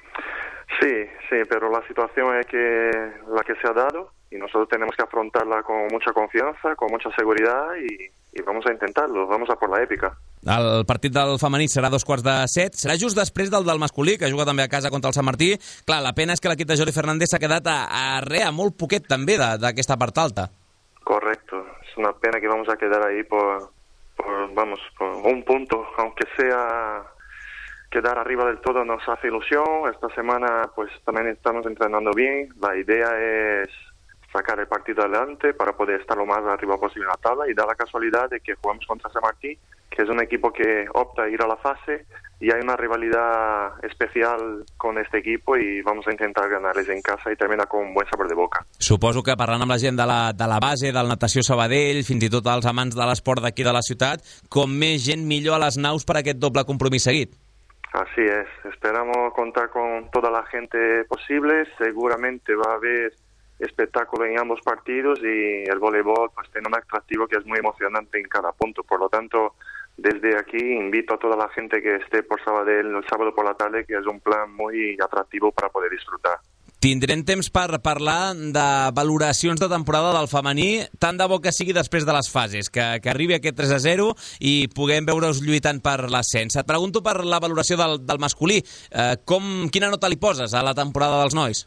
Sí, sí, pero la situación es que la que se ha dado y nosotros tenemos que afrontarla con mucha confianza, con mucha seguridad y, y vamos a intentarlo, vamos a por la èpica.
El partit del femení serà dos quarts de set, serà just després del del masculí, que juga també a casa contra el Sant Martí. Clar, la pena és que l'equip de Jordi Fernández s'ha quedat a, a re, a molt poquet també d'aquesta part alta.
Correcto, es una pena que vamos a quedar ahí por, por, vamos, por un punto, aunque sea... Quedar arriba del todo nos hace ilusión. Esta semana pues también estamos entrenando bien. La idea es sacar el partido adelante para poder estar lo más arriba posible en la tabla, y da la casualidad de que jugamos contra San Martí, que es un equipo que opta a ir a la fase, y hay una rivalidad especial con este equipo y vamos a intentar ganarles en casa y terminar con un buen sabor de boca.
Suposo que parlant amb la gent de la, de la base, del Natació Sabadell, fins i tot els amants de l'esport d'aquí de la ciutat, com més gent millor a les naus per aquest doble compromís seguit.
Así es, esperamos contar con toda la gente posible. Seguramente va a haber espectáculo en ambos partidos y el voleibol pues tiene un atractivo que es muy emocionante en cada punto. Por lo tanto, desde aquí invito a toda la gente que esté por Sabadell el sábado por la tarde, que es un plan muy atractivo para poder disfrutar.
Tindrem temps per parlar de valoracions de temporada del femení, tant de bo que sigui després de les fases, que, que arribi aquest tres a zero i puguem veure-us lluitant per l'ascens. Et pregunto per la valoració del, del masculí. Eh, com, quina nota li poses a la temporada dels nois?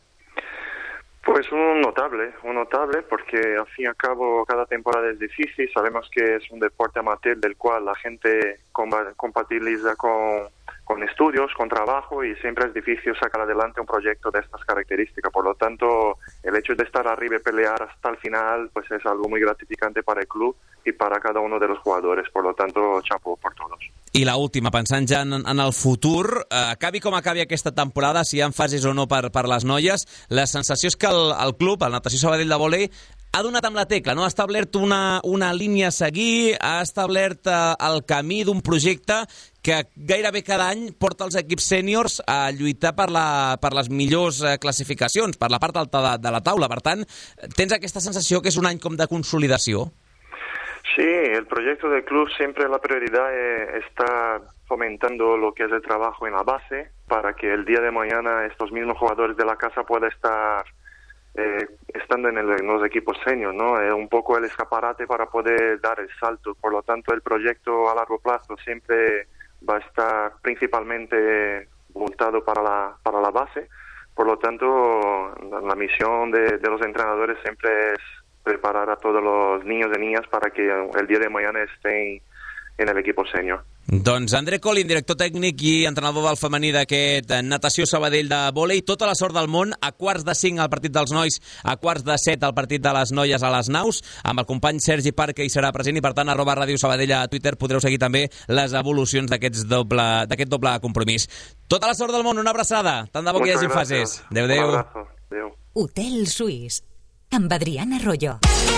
Pues un notable, un notable, porque al fin y al cabo cada temporada es difícil. Sabemos que es un deporte amateur del cual la gente compatibiliza con, con estudios, con trabajo, y siempre es difícil sacar adelante un proyecto de estas características. Por lo tanto, el hecho de estar arriba y pelear hasta el final, pues es algo muy gratificante para el club y para cada uno de los jugadores. Por lo tanto, chapo por todos.
I la última, pensant ja en, en el futur, eh, acabi com acabi aquesta temporada, si hi ha fases o no per, per les noies, la sensació és que el, el club, el Natació Sabadell de vòlei, ha donat amb la tecla, no? Ha establert una, una línia a seguir, ha establert eh, el camí d'un projecte que gairebé cada any porta els equips sèniors a lluitar per, la, per les millors eh, classificacions, per la part alta de, de la taula. Per tant, tens aquesta sensació que és un any com de consolidació?
Sí, el proyecto del club siempre la prioridad es estar fomentando lo que es el trabajo en la base para que el día de mañana estos mismos jugadores de la casa puedan estar eh, estando en, el, en los equipos seniors, ¿no? Es un poco el escaparate para poder dar el salto. Por lo tanto, el proyecto a largo plazo siempre va a estar principalmente voltado para la, para la base. Por lo tanto, la, la misión de, de los entrenadores siempre es preparar a todos los niños y niñas para que el día de mañana estén en el equipo senior.
Doncs André Colin, director tècnic i entrenador del femení d'aquest Natació Sabadell de vòlei, tota la sort del món. A quarts de cinc el partit dels nois, a quarts de set el partit de les noies a les naus, amb el company Sergi Parc, que hi serà present, i per tant arroba Ràdio Sabadell a Twitter podreu seguir també les evolucions d'aquest doble, d'aquest doble compromís. Tota la sort del món, una abraçada, tant de bo que hi hagi fases. Adéu, adéu.
Adéu.
Hotel Suís, amb Adriana Arroyo.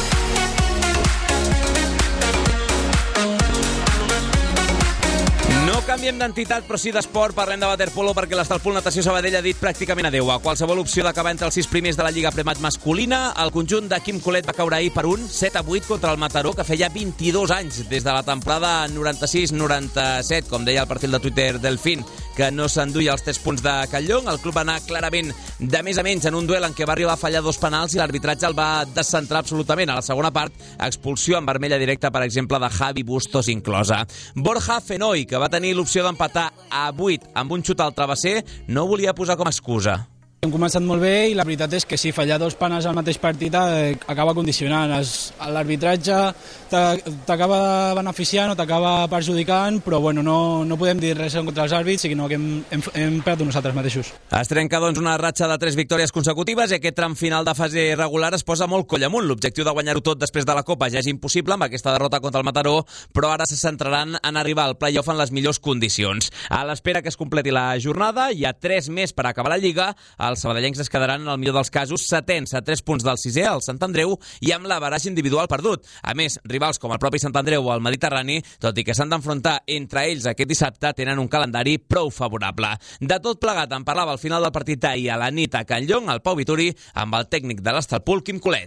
No canviem d'entitat, però sí d'esport. Parlem de waterpolo perquè l'Estalpol Natació Sabadell ha dit pràcticament adeu a qualsevol opció d'acabar entre els sis primers de la Lliga Premat masculina. El conjunt de Quim Colet va caure ahir per un set a vuit contra el Mataró, que feia vint-i-dos anys des de la temporada noranta-sis noranta-set, com deia el perfil de Twitter Delfín, que no s'enduia els tres punts de Catlllong. El club va anar clarament de més a menys en un duel en què va arribar a fallar dos penals i l'arbitratge el va descentrar absolutament. A la segona part, expulsió en vermella directa, per exemple, de Javi Bustos inclosa. Borja Fenoy, que va tenir l'opció d'empatar a vuit amb un xut al travesser, no volia posar com a excusa.
Hem començat molt bé i la veritat és que si fallar dos penals al mateix partit eh, acaba condicionant. L'arbitratge t'acaba beneficiant o t'acaba perjudicant, però bueno, no, no podem dir res contra els àrbits, sinó que hem, hem, hem perdut nosaltres mateixos.
Es trenca doncs una ratxa de tres victòries consecutives i aquest tram final de fase regular es posa molt coll amunt. L'objectiu de guanyar-ho tot després de la Copa ja és impossible amb aquesta derrota contra el Mataró, però ara se centraran en arribar al play-off en les millors condicions. A l'espera que es completi la jornada, hi ha tres més per acabar la Lliga. Els sabadellencs es quedaran, en el millor dels casos, setens a tres punts del sisè, el Sant Andreu, i amb l'average individual perdut. A més, rivals com el propi Sant Andreu o el Mediterrani, tot i que s'han d'enfrontar entre ells aquest dissabte, tenen un calendari prou favorable. De tot plegat en parlava al final del partit d'ahir a la nit a Catlllong, el Pau Vituri, amb el tècnic de l'Estalpol, Quim Colet.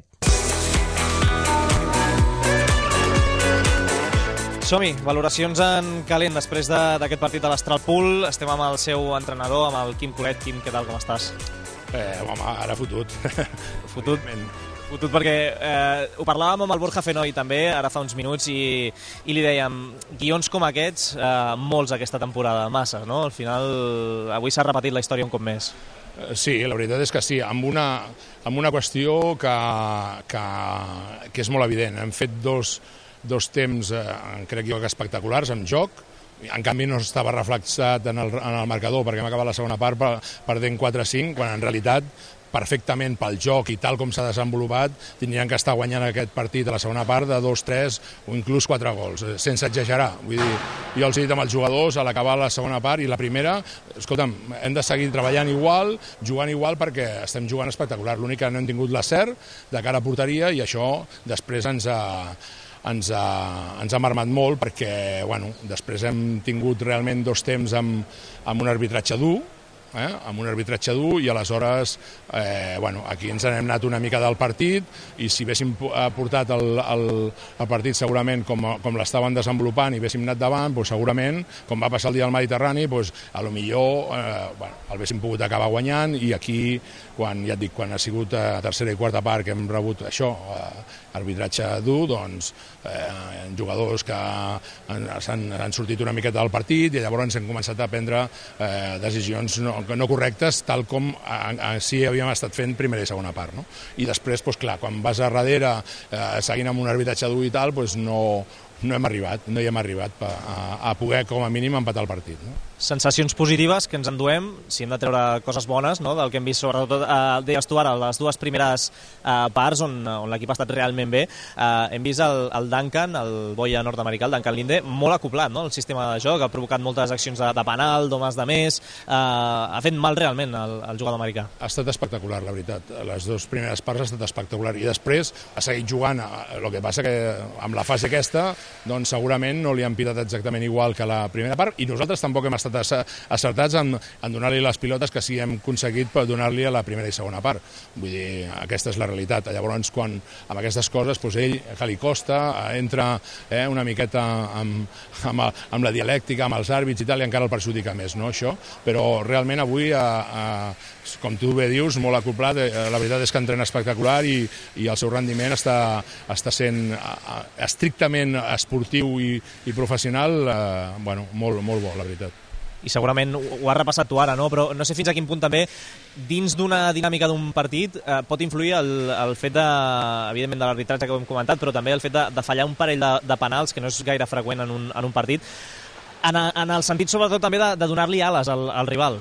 Som-hi, valoracions en calent després d'aquest partit de l'Estalpol. Estem amb el seu entrenador, amb el Quim Colet. Quim, què tal, com estàs?
Eh, home, ara fotut.
Fotut? Fotut perquè eh, ho parlàvem amb el Borja Fenoy també, ara fa uns minuts, i, i li dèiem, guions com aquests, eh, molts aquesta temporada, massa, no? Al final, avui s'ha repetit la història un cop més.
Sí, la veritat és que sí, amb una, amb una qüestió que, que, que és molt evident. Hem fet dos, dos temps, eh, crec jo, que espectaculars, amb joc. En canvi no estava reflexat en el, en el marcador perquè hem acabat la segona part perdent quatre a cinc, quan en realitat perfectament pel joc i tal com s'ha desenvolupat tindrien que estar guanyant aquest partit a la segona part de dos, tres o inclús quatre gols, sense exagerar. Vull dir, jo els he dit amb els jugadors a l'acabar la segona part i la primera, escolta'm, hem de seguir treballant igual, jugant igual, perquè estem jugant espectacular. L'únic que no hem tingut l'acert de cara a porteria i això després ens ha ens ha, ens ha marmat molt perquè bueno, després hem tingut realment dos temps amb, amb un arbitratge dur eh, amb un arbitratge dur, i aleshores eh, bueno, aquí ens n'hem anat una mica del partit, i si haguéssim portat el, el, el partit segurament com, com l'estaven desenvolupant i haguéssim anat davant, doncs segurament, com va passar el dia del Mediterrani, doncs a lo millor eh, bueno, el haguéssim pogut acabar guanyant, i aquí, quan, ja et dic, quan ha sigut a tercera i quarta part que hem rebut això, eh, arbitratge dur, doncs eh, jugadors que s'han han sortit una miqueta del partit, i llavors hem començat a prendre eh, decisions no, no correctes, tal com a, a, sí havíem estat fent primera i segona part, no? I després, doncs clar, quan vas a darrere eh, seguint amb un arbitratge dur i tal, doncs no, no hem arribat, no hi hem arribat a, a poder com a mínim empatar el partit, no?
Sensacions positives que ens enduem, si hem de treure coses bones, no?, del que hem vist, sobretot, eh, deies tu ara, les dues primeres eh, parts on, on l'equip ha estat realment bé. Eh, hem vist el, el Duncan, el boia nord-americà, el Duncan Linde, molt acoplat, no?, el sistema de joc, ha provocat moltes accions de, de penal, d'homes de més, eh, ha fet mal realment el, el jugador americà.
Ha estat espectacular, la veritat. Les dues primeres parts ha estat espectacular, i després ha seguit jugant. El que passa que amb la fase aquesta, doncs segurament no li han pitat exactament igual que la primera part, i nosaltres tampoc hem estat acertats en, en donar-li les pilotes que sí hem aconseguit per donar-li a la primera i segona part. Vull dir, aquesta és la realitat. Llavors, quan amb aquestes coses, doncs ell, que li costa, entra eh, una miqueta amb, amb, amb la dialèctica, amb els àrbits i tal, i encara el perjudica més, no, això? Però realment avui, a, a, com tu bé dius, molt acoplat, eh, la veritat és que entrena espectacular, i, i el seu rendiment està, està sent a, estrictament esportiu i, i professional, eh, bueno, molt, molt bo, la veritat.
I segurament ho has repassat tu ara, no? Però no sé fins a quin punt també, dins d'una dinàmica d'un partit, eh, pot influir el, el fet de, evidentment, de l'arbitratge que ho hem comentat, però també el fet de, de fallar un parell de, de penals, que no és gaire freqüent en un, en un partit, en, en el sentit sobretot també de, de donar-li ales al, al rival.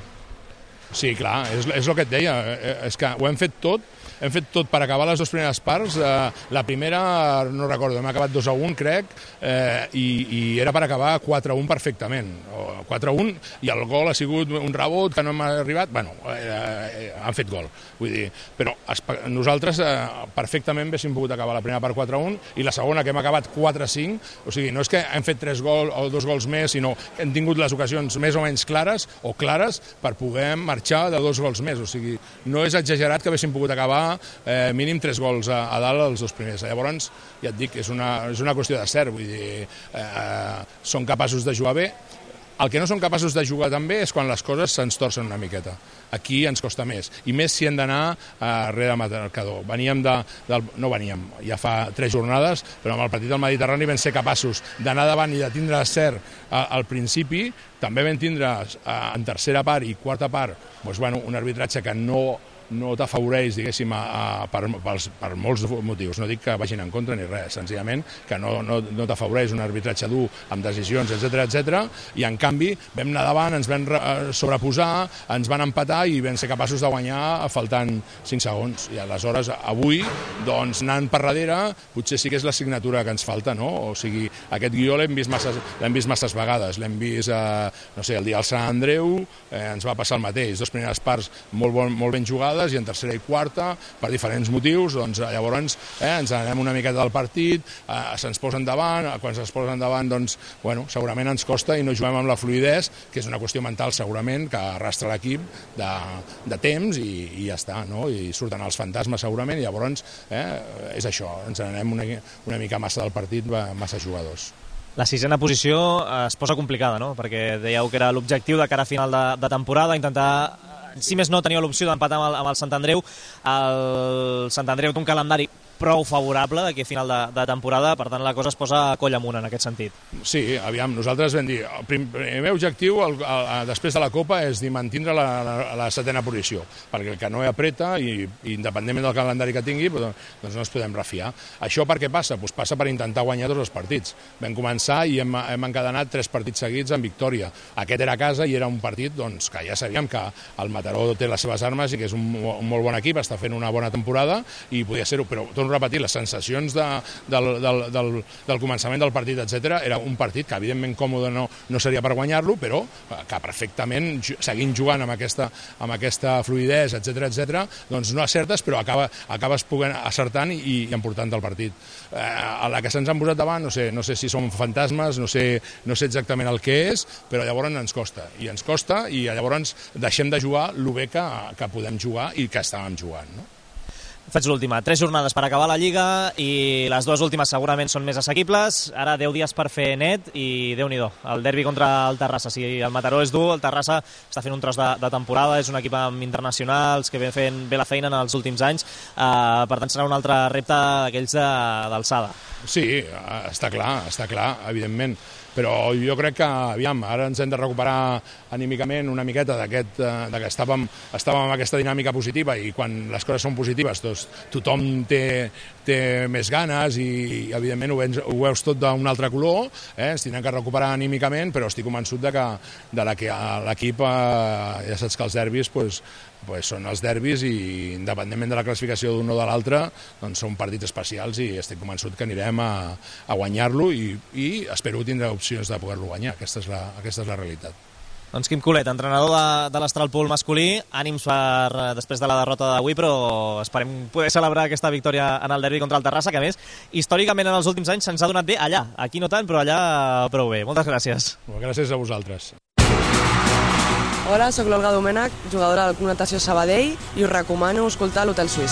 Sí, clar, és, és el que et deia, és que ho hem fet tot, hem fet tot per acabar les dues primeres parts. Eh, la primera, no recordo, hem acabat dos a un, crec, eh, i, i era per acabar quatre a un perfectament. O quatre a un, i el gol ha sigut un rebot que no hem arribat. Bueno, eh, han fet gol, vull dir, però nosaltres eh, perfectament haguéssim pogut acabar la primera part quatre a un, i la segona, que hem acabat quatre a cinc, o sigui, no és que hem fet tres gols o dos gols més, sinó que hem tingut les ocasions més o menys clares o clares per poder marxar de dos gols més. O sigui, no és exagerat que haguéssim pogut acabar Eh, mínim tres gols a, a dalt els dos primers. Llavors, ja et dic, és una, és una qüestió de cert, vull dir, eh, són capaços de jugar bé. El que no són capaços de jugar tan bé és quan les coses se'ns torcen una miqueta. Aquí ens costa més, i més si hem d'anar eh, rere el marcador. Veníem de, del, no veníem, ja fa tres jornades, però amb el partit del Mediterrani vam ser capaços d'anar davant i de tindre cert eh, al principi. També vam tindre eh, en tercera part i quarta part, doncs, bueno, un arbitratge que no no t'afavoreix, diguéssim, a, a, per, per, per molts motius. No dic que vagin en contra ni res, senzillament que no, no, no t'afavoreix un arbitratge dur amb decisions, etcètera, etcètera, i en canvi vam anar davant, ens vam sobreposar, ens van empatar i vam ser capaços de guanyar faltant cinc segons. I aleshores, avui, doncs, anant per darrere, potser sí que és la signatura que ens falta, no? O sigui, aquest guió l'hem vist masses, l'hem vist masses vegades, l'hem vist, eh, no sé, el dia del Sant Andreu, eh, ens va passar el mateix, dos primeres parts molt, bon, molt ben jugades, i en tercera i quarta, per diferents motius, doncs llavors eh, ens anem una miqueta del partit, eh, se'ns posen davant, quan se'ns posen davant, doncs, bueno, segurament ens costa i no juguem amb la fluïdesa, que és una qüestió mental segurament, que arrastra l'equip de, de temps, i, i ja està, no? I surten els fantasmes segurament, i llavors eh, és això, ens anem una, una mica massa del partit, massa jugadors.
La sisena posició es posa complicada, no? Perquè dèieu que era l'objectiu de cara a final de, de temporada, intentar, si més no, tenia l'opció d'empatar amb, el, amb el Sant Andreu. El Sant Andreu té un calendari prou favorable d'aquí a final de, de temporada, per tant la cosa es posa coll amunt en aquest sentit.
Sí, aviam, nosaltres vam dir, el primer objectiu el, el, després de la Copa és dir mantindre la, la, la setena posició, perquè el que no apreta, i, i independentment del calendari que tingui, doncs no ens podem refiar. Això per què passa? Pues passa per intentar guanyar tots els partits. Vam començar i hem, hem encadenat tres partits seguits en victòria. Aquest era a casa i era un partit doncs, que ja sabíem que el Mataró té les seves armes i que és un, un molt bon equip, està fent una bona temporada i podia ser-ho, però torno a repetir, les sensacions de, del, del, del, del començament del partit, etcètera, era un partit que evidentment còmode no, no seria per guanyar-lo, però que perfectament, seguint jugant amb aquesta, amb aquesta fluïdesa, etcètera, etcètera, doncs no acertes, però acaba, acabes poguent acertant i, i emportant el partit. Eh, a la que se'ns han posat davant, no sé, no sé si són fantasmes, no sé, no sé exactament el que és, però llavors ens costa, i ens costa, i llavors deixem de jugar el bé que, que podem jugar i que estàvem jugant, no?
Faig l'última. Tres jornades per acabar la Lliga i les dues últimes segurament són més assequibles. Ara deu dies per fer net i Déu-n'hi-do. El derbi contra el Terrassa. Si el Mataró és dur, el Terrassa està fent un tros de, de temporada, és un equip amb internacionals que ve fent bé la feina en els últims anys. Uh, per tant, serà un altre repte d'aquells d'alçada.
Sí, està clar, està clar, evidentment. Però jo crec que, aviam, ara ens hem de recuperar anímicament una miqueta d'aquest, de que estàvem, estàvem amb aquesta dinàmica positiva i quan les coses són positives doncs, tothom té, té més ganes i, evidentment, ho, veus, ho veus tot d'un altre color, eh? Ens tindrem que recuperar anímicament, però estic convençut de que, de la que l'equip, eh, ja saps que els derbis, pues, pues són els derbis i independentment de la classificació d'un o de l'altre, doncs són partits especials i estic convençut que anirem a, a guanyar-lo i, i espero tindre opcions de poder-lo guanyar. Aquesta és la, aquesta és la realitat.
Doncs Quim Colet, entrenador de, de l'Astralpool masculí, ànims per després de la derrota d'avui, però esperem poder celebrar aquesta victòria en el derbi contra el Terrassa, que a més, històricament en els últims anys se'ns ha donat bé allà. Aquí no tant, però allà prou bé. Moltes gràcies.
Gràcies a vosaltres.
Hola, sóc l'Olga Domènech, jugadora del Club Natació Sabadell, i us recomano escoltar l'Hotel Suís.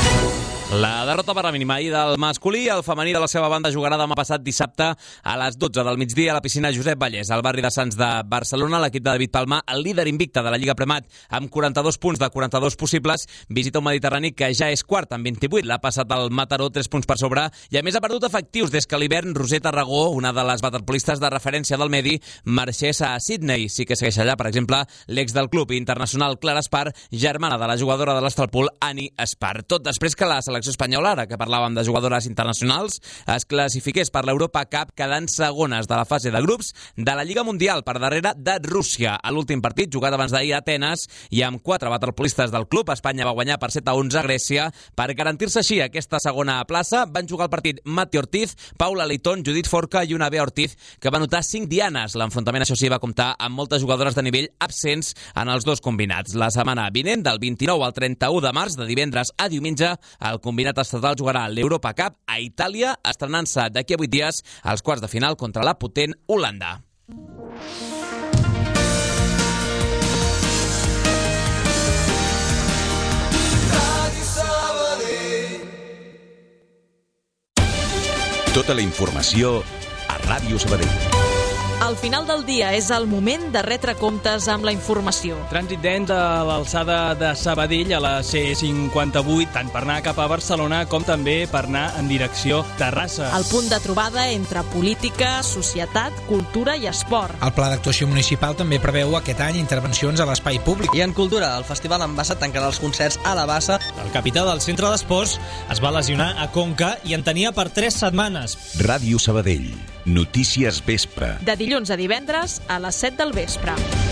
La derrota per la mínima ahir del masculí, el femení de la seva banda jugarà demà passat dissabte a les dotze del migdia a la piscina Josep Vallès, al barri de Sants de Barcelona. L'equip de David Palma, el líder invicte de la Lliga Premat, amb quaranta-dos punts de quaranta-dos possibles, visita un Mediterrani que ja és quart amb vint-i-vuit. L'ha passat al Mataró, tres punts per sobre, i a més ha perdut efectius des que l'hivern Roser Tarragó, una de les waterpolistes de referència del Medi, marxés a Sydney. Sí que segueix allà, per exemple, l'ex del club internacional Clara Espar, germana de la jugadora de l'Astralpool, Ani Espar. Tot després que la selecció espanyola, ara que parlàvem de jugadores internacionals, es classifiqués per l'Europa Cup quedant segones de la fase de grups de la Lliga Mundial per darrere de Rússia. A l'últim partit, jugat abans d'ahir a Atenes, i amb quatre waterpolistes del club, Espanya va guanyar per set a onze a Grècia. Per garantir-se així aquesta segona plaça, van jugar el partit Mati Ortiz, Paula Leitón, Judit Forca i una Bea Ortiz, que va anotar cinc dianes. L'enfrontament, això sí, va comptar amb moltes jugadores de nivell absents en els dos combinats. La setmana vinent, del vint-i-nou al trenta-u de març, de divendres a diumenge, el combinat estatal jugarà l'Europa Cup a Itàlia, estrenant-se d'aquí a vuit dies als quarts de final contra la potent Holanda.
Tota la informació a Ràdio Sabadell.
Al final del dia és el moment de retre comptes amb la informació.
Trànsit dens a l'alçada de Sabadell a la C cinquanta-vuit, tant per anar cap a Barcelona com també per anar en direcció Terrassa.
El punt de trobada entre política, societat, cultura i esport.
El pla d'actuació municipal també preveu aquest any intervencions a l'espai públic.
I en cultura, el Festival en Bassa tancarà els concerts a la Bassa.
El capità del centre d'esports es va lesionar a Conca i en tenia per tres setmanes.
Ràdio Sabadell. Notícies vespre.
De dilluns a divendres a les set del vespre.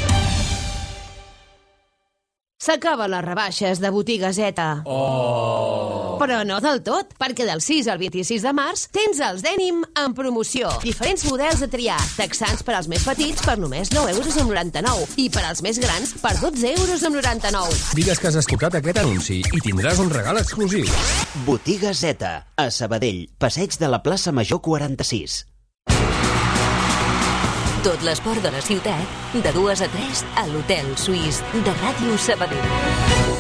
S'acaben les rebaixes de Botiga Zeta.
Oh!
Però no del tot, perquè del sis al vint-i-sis de març tens els Denim en promoció. Diferents models a triar, texans per als més petits per només nou euros amb noranta-nou i per als més grans per dotze euros amb noranta-nou.
Digues que has escoltat aquest anunci i tindràs un regal exclusiu.
Botiga Zeta, a Sabadell, passeig de la plaça Major quaranta-sis.
Tot l'esport de la ciutat, de dues a tres, a l'Hotel Suís de Ràdio Sabadell.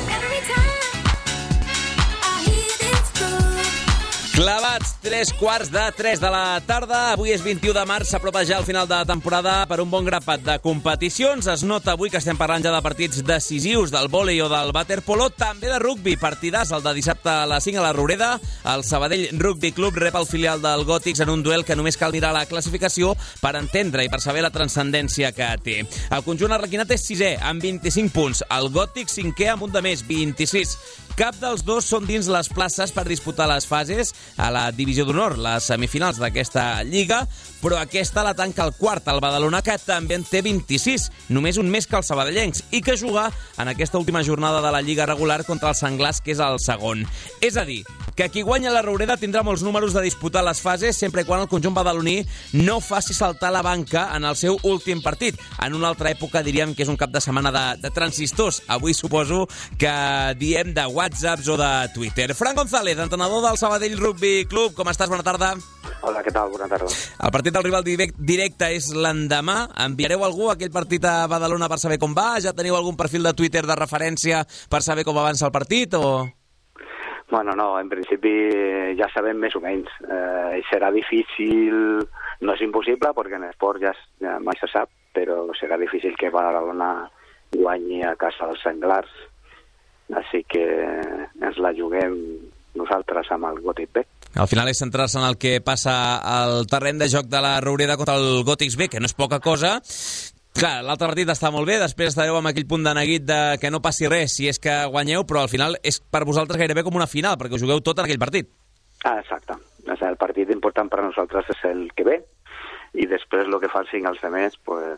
Clavats, tres quarts de tres de la tarda. Avui és vint-i-u de març, s'apropa ja al final de la temporada per un bon grapat de competicions. Es nota avui que estem parlant ja de partits decisius del vòlei o del waterpolo, també de rugbi. Partidàs, el de dissabte a les cinc a la Roureda. El Sabadell Rugby Club rep el filial del Gòtics en un duel que només cal mirar la classificació per entendre i per saber la transcendència que té. El conjunt arlequinat és sisè, amb vint-i-cinc punts. El Gòtics cinquè amb un de més, vint-i-sis. Cap dels dos són dins les places per disputar les fases a la divisió d'honor, les semifinals d'aquesta lliga. però aquesta la tanca el quart, el Badalona, que també en té vint-i-sis, només un més que els sabadellencs, i que juga en aquesta última jornada de la Lliga regular contra el Senglars, que és el segon. És a dir, que qui guanya la Roureda tindrà molts números de disputar les fases, sempre i quan el conjunt badaloní no faci saltar la banca en el seu últim partit. En una altra època diríem que és un cap de setmana de, de transistors. Avui suposo que diem de WhatsApps o de Twitter. Fran González, entrenador del Sabadell Rugby Club, com estàs? Bona tarda.
Hola, què tal? Bona tarda.
El partit del rival directe és l'endemà. Enviareu algú a aquell partit a Badalona per saber com va? Ja teniu algun perfil de Twitter de referència per saber com avança el partit o...?
Bueno, no, en principi ja sabem més o menys. Eh, serà difícil, no és impossible, perquè en esport ja, ja mai se sap, però serà difícil que Badalona guanyi a casa dels Senglars. Així que ens la juguem nosaltres amb el Gòtic B.
Al final és centrar-se en el que passa al terreny de joc de la Roureda contra el Gòtic B, que no és poca cosa. Clar, l'altre partit està molt bé, després estareu amb aquell punt de neguit de que no passi res si és que guanyeu, però al final és per vosaltres gairebé com una final, perquè ho jugueu tot en aquell partit.
Ah, exacte. El partit important per a nosaltres és el que ve, i després el que facin els altres pues,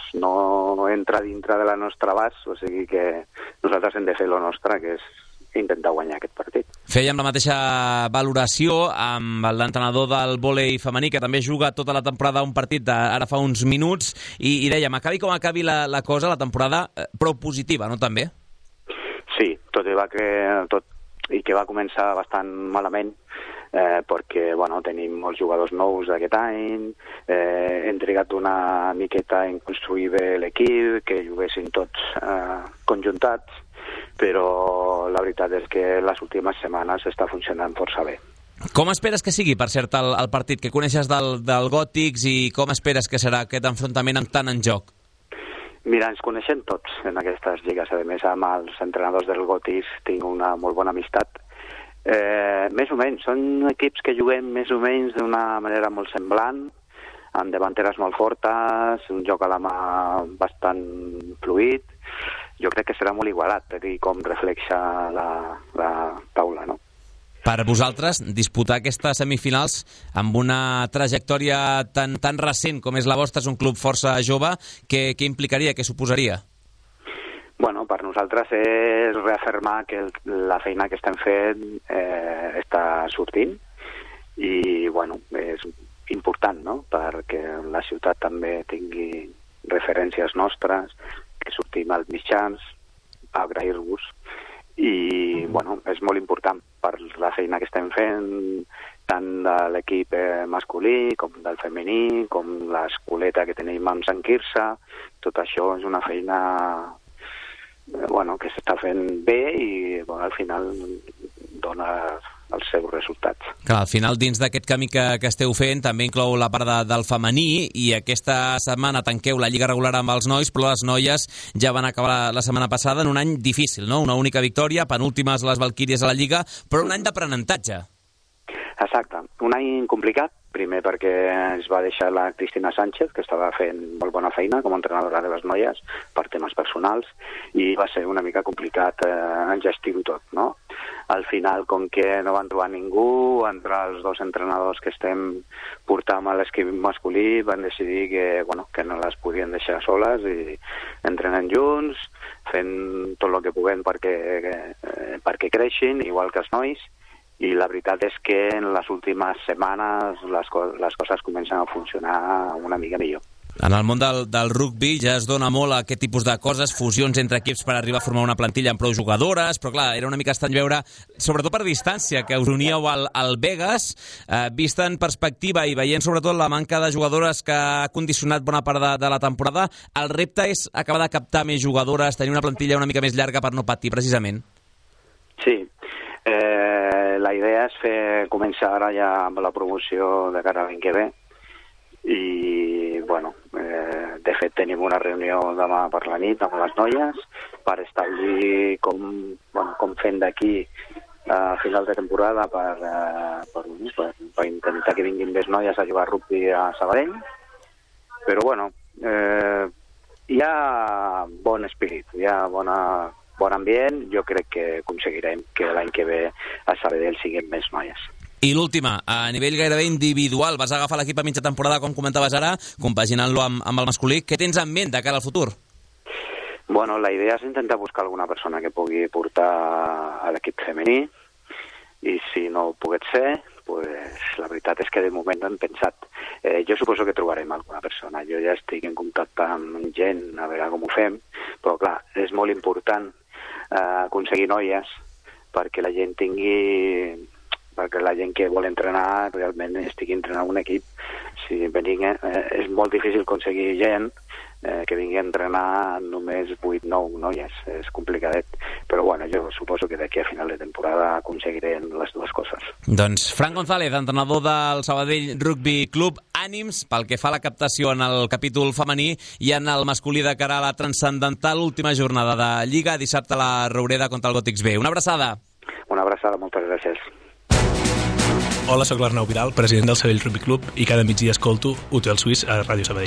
no entra dintre de la nostra abast, o sigui que nosaltres hem de fer el nostre, que és intentar guanyar aquest partit.
Fèiem la mateixa valoració amb l'entrenador del vòlei femení, que també juga tota la temporada un partit de, ara fa uns minuts, i, i dèiem, acabi com acabi la, la cosa, la temporada eh, prou positiva, no també?
Sí, tot i, va que, tot, i que va començar bastant malament, eh, perquè bueno, tenim molts jugadors nous aquest any, eh, hem trigat una miqueta en construir bé l'equip, que juguessin tots eh, conjuntats, però la veritat és que les últimes setmanes està funcionant força bé.
Com esperes que sigui, per cert, el, el partit que coneixes del, del Gòtics, i com esperes que serà aquest enfrontament amb tant en joc?
Mira, ens coneixem tots en aquestes lligues. A més, amb els entrenadors del Gòtics tinc una molt bona amistat. Eh, més o menys, són equips que juguem més o menys d'una manera molt semblant, amb davanteres molt fortes, un joc a la mà bastant fluid. Jo crec que serà molt igualat, per dir com reflexa la, la taula, no?
Per vosaltres, disputar aquestes semifinals amb una trajectòria tan, tan recent com és la vostra, és un club força jove, què, què implicaria, què suposaria?
Bueno, per nosaltres és reafirmar que el, la feina que estem fent eh, està sortint, i bueno, és important, no?, perquè la ciutat també tingui referències nostres, que sortim als mitjans, a agrair-vos, i bueno, és molt important per la feina que estem fent, tant de l'equip masculí com del femení, com l'escoleta que tenim amb Sant Quirze. Tot això és una feina bueno, que s'està fent bé i bueno, al final dona els seus resultats.
Clar, al final, dins d'aquest camí que, que esteu fent, també inclou la part de, del femení, i aquesta setmana tanqueu la Lliga regular amb els nois, però les noies ja van acabar la, la setmana passada en un any difícil, no? Una única victòria, penúltimes les Valquíries a la Lliga, però un any d'aprenentatge.
Exacte, un any complicat, primer perquè ens va deixar la Cristina Sánchez, que estava fent molt bona feina com a entrenadora de les noies per temes personals, i va ser una mica complicat eh, engestir-ho tot, no? Al final, com que no van trobar ningú, entre els dos entrenadors que estem portant a l'equip masculí, van decidir que, bueno, que no les podien deixar soles i entrenen junts, fent tot el que puguem perquè, eh, perquè creixin, igual que els nois, i la veritat és que en les últimes setmanes les, co les coses comencen a funcionar una mica millor.
En el món del, del rugby ja es dona molt a aquest tipus de coses, fusions entre equips per arribar a formar una plantilla amb prou jugadores, però clar, era una mica estrany veure, sobretot per distància, que us uníeu al, al Vegas, eh, vista en perspectiva i veient sobretot la manca de jugadores que ha condicionat bona part de, de la temporada. El repte és acabar de captar més jugadores, tenir una plantilla una mica més llarga per no patir, precisament.
Sí, eh, la idea és fer, començar ara ja amb la promoció de cara a l'any que ve, i bueno, eh, de fet tenim una reunió demà per la nit amb les noies per establir com, bueno, com fem d'aquí a final de temporada per, eh, per, per, per intentar que vinguin més noies a jugar rugby a Sabadell, però bueno, eh, hi ha bon espírit, hi ha bona, bon ambient. Jo crec que aconseguirem que l'any que ve a Sabadell siguin més noies.
I l'última, a nivell gairebé individual, vas agafar l'equip a mitja temporada, com comentaves ara, compaginant-lo amb, amb el masculí. Què tens en ment de cara al futur?
Bueno, la idea és intentar buscar alguna persona que pugui portar a l'equip femení, i si no ho pogués ser, pues, la veritat és que de moment no hem pensat. Eh, jo suposo que trobarem alguna persona. Jo ja estic en contacte amb gent, a veure com ho fem, però clar, és molt important eh, aconseguir noies perquè la gent tingui... perquè la gent que vol entrenar realment estigui entrenant un equip. Si venim, eh, és molt difícil aconseguir gent eh, que vingui a entrenar només vuit nou noies. És complicadet. Però bueno, jo suposo que d'aquí a final de temporada aconseguirem les dues coses.
Doncs Fran González, entrenador del Sabadell Rugby Club, ànims pel que fa a la captació en el capítol femení i en el masculí de cara a la transcendental última jornada de Lliga, dissabte a la Roureda contra el Gòtics B. Una abraçada.
Una abraçada, moltes gràcies.
Hola, sóc l'Arnau Vidal, president del Sabadell Rugby Club, i cada migdia escolto Hotel Suís a Ràdio Sabadell.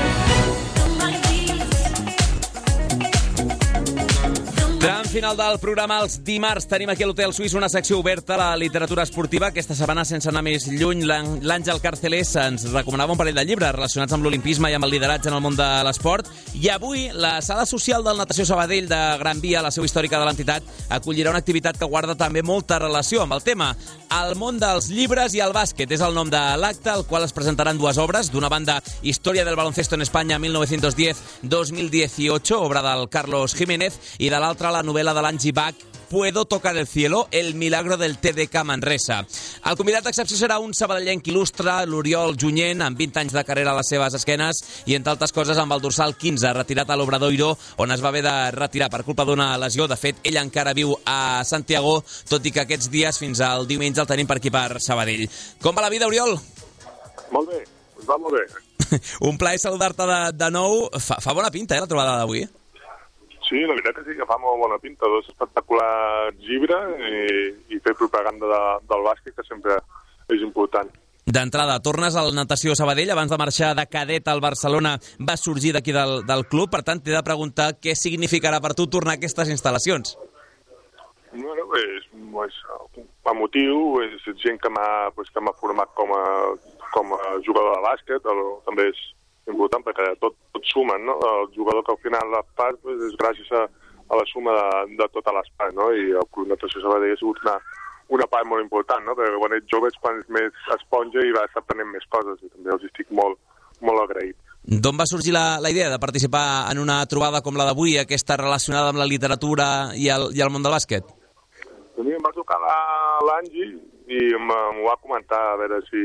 Tram final del programa. Els dimarts tenim aquí a l'Hotel Suís una secció oberta a la literatura esportiva. Aquesta setmana, sense anar més lluny, l'Àngel Carcelés ens recomanava un parell de llibres relacionats amb l'olimpisme i amb el lideratge en el món de l'esport. I avui, la sala social del Natació Sabadell de Gran Via, la seu històrica de l'entitat, acollirà una activitat que guarda també molta relació amb el tema. El món dels llibres i el bàsquet és el nom de l'acte, al qual es presentaran dues obres. D'una banda, Història del baloncesto en Espanya mil novecientos diez a dos mil dieciocho, obra del Carlos Jiménez, i de l'altra, la novel·la de l'Angie Bach, Puedo tocar el cielo, el milagro del T D K Manresa. El convidat d'excepció serà un sabadellenc il·lustre, l'Oriol Junyent, amb vint anys de carrera a les seves esquenes i, entre altres coses, amb el dorsal quinze, retirat a l'Obradoiro, on es va haver de retirar per culpa d'una lesió. De fet, ell encara viu a Santiago, tot i que aquests dies, fins al diumenge, el tenim per aquí per Sabadell. Com va la vida, Oriol?
Molt bé, va molt bé.
Un plaer saludar-te de, de nou. Fa, fa bona pinta, eh, la trobada d'avui?
Sí, la veritat que sí, que fa molt bona pinta. Dos espectaculars llibres i, i fer propaganda de, del bàsquet, que sempre és important.
D'entrada, tornes al Natació Sabadell. Abans de marxar de cadet al Barcelona, vas sorgir d'aquí del, del club. Per tant, t'he de preguntar què significarà per tu tornar a aquestes instal·lacions.
Bueno, és, és emotiu, és gent que m'ha pues, que m'ha format com a, com a jugador de bàsquet, o, també és important perquè tot, tot sumen, no? El jugador que al final la part pues, és gràcies a, a la suma de, de tota l'espai, no? I el Club Natació Sabadell ha sigut una, una part molt important, no? Perquè quan ets jove ets quan ets més esponja i vas aprenent més coses, i també els estic molt, molt agraït.
D'on va sorgir la, la idea de participar en una trobada com la d'avui, aquesta relacionada amb la literatura i el, i el món del bàsquet?
A mi em va trucar l'Angie i m'ho va comentar a veure si...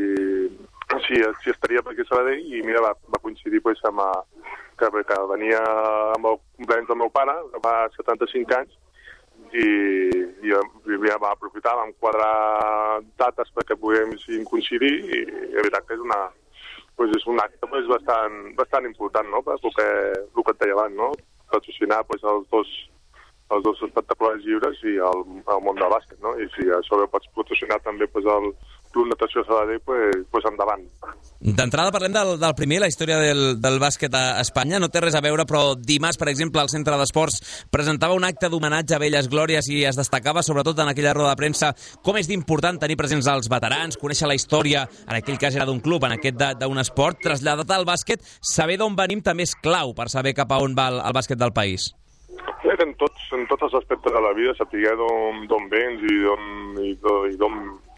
Si, si estaria per aquí a Sabadell, i mira, va, va coincidir pues, amb a, que, que venia amb el cumpleaños del meu pare, va setanta-cinc anys, i, i, i ja va aprofitar, vam quadrar dates perquè puguem coincidir, i la veritat que és, una, pues, és un acte pues, bastant, bastant important, no? Perquè el que et deia abans, no? Patrocinar pues, els dos els dos espectaculars llibres i el, el món del bàsquet, no? I si això ho pots patrocinar també pues, el Club Natació Sabadell, pues, pues endavant.
D'entrada parlem del, del primer, la història del, del bàsquet a Espanya. No té res a veure, però dimarts, per exemple, el Centre d'Esports presentava un acte d'homenatge a velles glòries i es destacava, sobretot en aquella roda de premsa, com és d'important tenir presents els veterans, conèixer la història, en aquell cas era d'un club, en aquest d'un esport, traslladat al bàsquet, saber d'on venim també és clau per saber cap a on va el, el bàsquet del país.
En tots, en tots els aspectes de la vida, saber d'on vens i d'on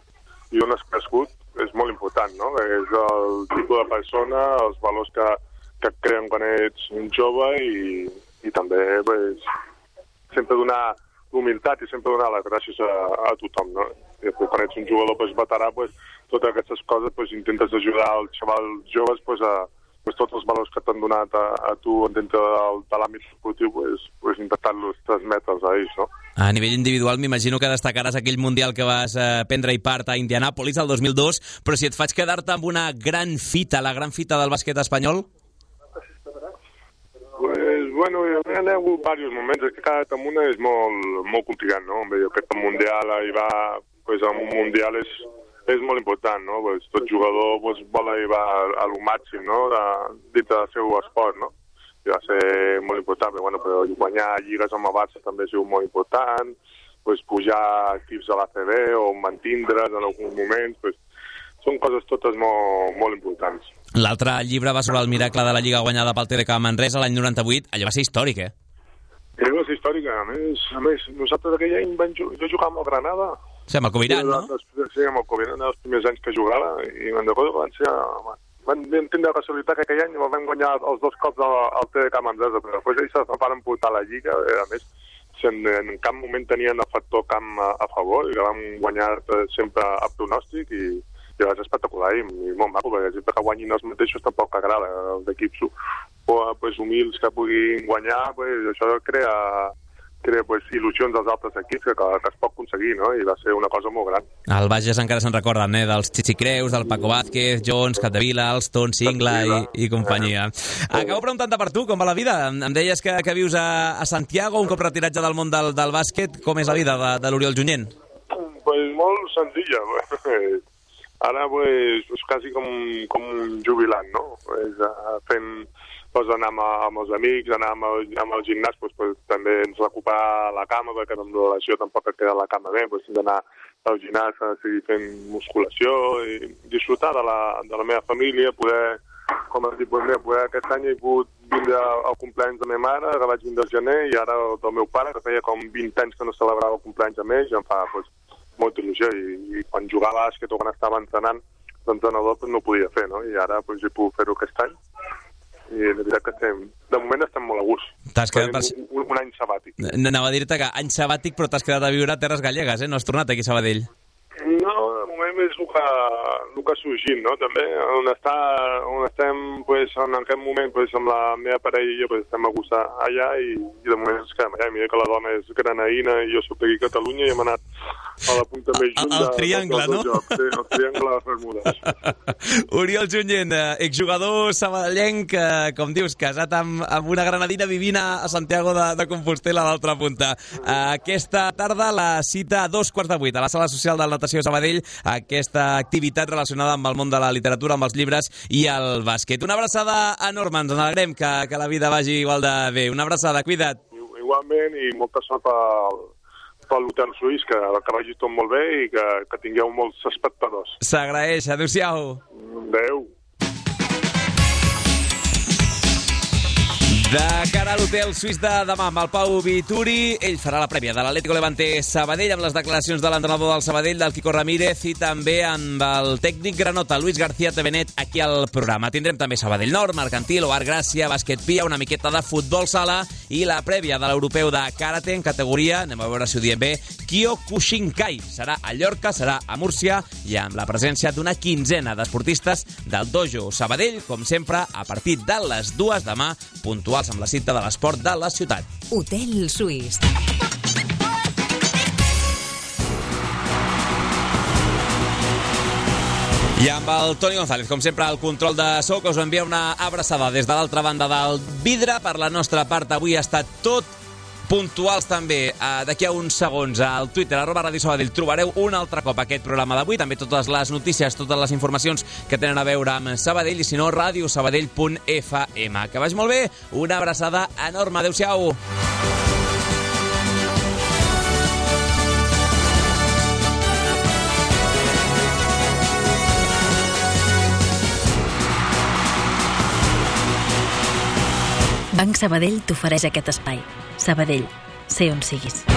i d'on has crescut és molt important, no? És el tipus de persona, els valors que, que et creen quan ets un jove i, i també pues, sempre donar humilitat i sempre donar les gràcies a, a tothom, no? I quan ets un jugador pues, veterà, pues, totes aquestes coses pues, intentes ajudar els xavals joves pues, a pues, tots els valors que t'han donat a, a tu dintre de l'àmbit esportiu, pues, pues, intentar-los transmetre'ls a ells, no?
A nivell individual m'imagino que destacaràs aquell Mundial que vas eh, prendre-hi part a Indianàpolis el dos mil dos, però si et faig quedar-te amb una gran fita, la gran fita del bàsquet espanyol?
Pues, bueno, hi ha hagut diversos moments, és que cada comuna és molt, molt complicat, no? Jo crec que el Mundial arribar pues, a un Mundial és és molt important, no? Pues, tot jugador pues, vol arribar a lo màxim, no? De, dintre del seu esport, no? I va ser molt important, però, bueno, però guanyar lligues amb el Barça també ha sigut molt important, pues, pujar equips a l'A C B o mantindre's en alguns moments, pues, són coses totes molt, molt importants.
L'altre llibre va sobre el miracle de la Lliga guanyada pel T D K Manresa l'any noranta-vuit. Allò va ser històric, eh?
Allò va ser històric. A més, a més nosaltres aquell any vam jugar, jo jugava amb el Granada.
Sí, amb el Coviran, no?
Sí, amb el Coviran, els primers anys que jugava, i me'n recordo que van ser... Van tindre la casualitat que aquell any vam guanyar els dos cops al, al T D K Manresa, però després ells se van portar a la Lliga, a més, en, en cap moment tenien el factor camp a, a favor, i que vam guanyar sempre a pronòstic, i, i va ser espectacular, i, i molt maco, perquè sempre que guanyin els mateixos tampoc agrada, els equips pues, humils que puguin guanyar, pues, això crea... crea pues, il·lusions dels altres equips que, que es pot aconseguir, no? I va ser una cosa molt gran.
Al Bages encara se'n recorden, eh? Dels Chichi Creus, del Paco Vázquez, Jones, Capdevila, Alston, Singla i, i companyia. Uh-huh. Acabo preguntant-te per tu, com va la vida? Em deies que, que vius a, a Santiago, un cop retiratge del món del, del bàsquet. Com és la vida de, de l'Oriol Junyent?
Pues molt senzilla. Ara, pues, pues quasi com, com un jubilat, no? Pues, uh, fent... Pues anar amb, amb els amics, anar amb el, amb el gimnàs, pues, pues, també ens recuperar la cama, perquè amb la relació tampoc et queda la cama bé, pues, d'anar al gimnàs a seguir fent musculació i disfrutar de la, de la meva família, poder, com has dit, pues, mira, poder aquest any he pogut vindre al compleanys de la meva mare, que vaig vindre al gener, i ara del meu pare, que feia com vint anys que no celebrava el compleanys amb ells, em fa pues, molta il·lusió, i, i quan jugava a bàsquet o quan estava entrenant, l'entrenador pues, no ho podia fer, no? I ara pues, he pogut fer-ho aquest any, i de veritat que estem, de moment estem molt a gust.
T'has quedat per...
un, un any sabàtic.
Anava a dir-te que any sabàtic, però t'has quedat a viure a Terres Gallegues, eh? No has tornat aquí a Sabadell.
No, de moment és el que, el que ha sorgit, no? També, on, està, on estem, pues, en aquest moment, pues, amb la meva parella i jo, pues, estem a gust allà, i, i de moment ens quedem allà. Mira que la dona és granaïna i jo soc aquí a Catalunya i hem anat a la punta més junt.
El triangle, no?
Jocs, sí, el triangle de les Bermudes.
Oriol Junyent, exjugador sabadellenc, com dius, casat amb, amb una granadina, vivint a Santiago de, de Compostela a l'altra punta. Aquesta tarda la cita a dos quarts de vuit a la sala social del Natació Sabadell, aquesta activitat relacionada amb el món de la literatura, amb els llibres i el bàsquet. Una abraçada enorme, ens n'alegrem que, que la vida vagi igual de bé. Una abraçada, cuida't.
Igualment, i molta sort pel, pel l'Hotel Suís, que, que vagi tot molt bé i que, que tingueu molts espectadors.
S'agraeix, adéu-siau.
Adéu.
De cara a l'Hotel Suís de demà amb el Pau Vituri, ell farà la prèvia de l'Atlético Levante Sabadell amb les declaracions de l'entrenador del Sabadell, del Quico Ramírez, i també amb el tècnic granota, Luis García Tevenet, aquí al programa. Tindrem també Sabadell Nord, Mercantil, Oar Gràcia, Bàsquet Pia, una miqueta de futbol sala i la prèvia de l'europeu de karate en categoria, anem a veure si ho diem bé, Kyokushinkai. Serà a Llorca, serà a Múrcia i amb la presència d'una quinzena d'esportistes del dojo Sabadell, com sempre, a partir de les dues demà, puntuals amb la cita de l'esport de la ciutat.
Hotel Suís.
I amb el Toni González, com sempre, al control de so, que us envia una abraçada des de l'altra banda del vidre. Per la nostra part, avui ha estat tot puntuals també. Uh, D'aquí a uns segons al Twitter, arroba Ràdio Sabadell, trobareu un altre cop aquest programa d'avui, també totes les notícies, totes les informacions que tenen a veure amb Sabadell, i si no, radiosabadell punt f m. Que vagi molt bé, una abraçada enorme, adeu-siau.
Banc Sabadell t'ofereix aquest espai. Sabadell, sé on siguis.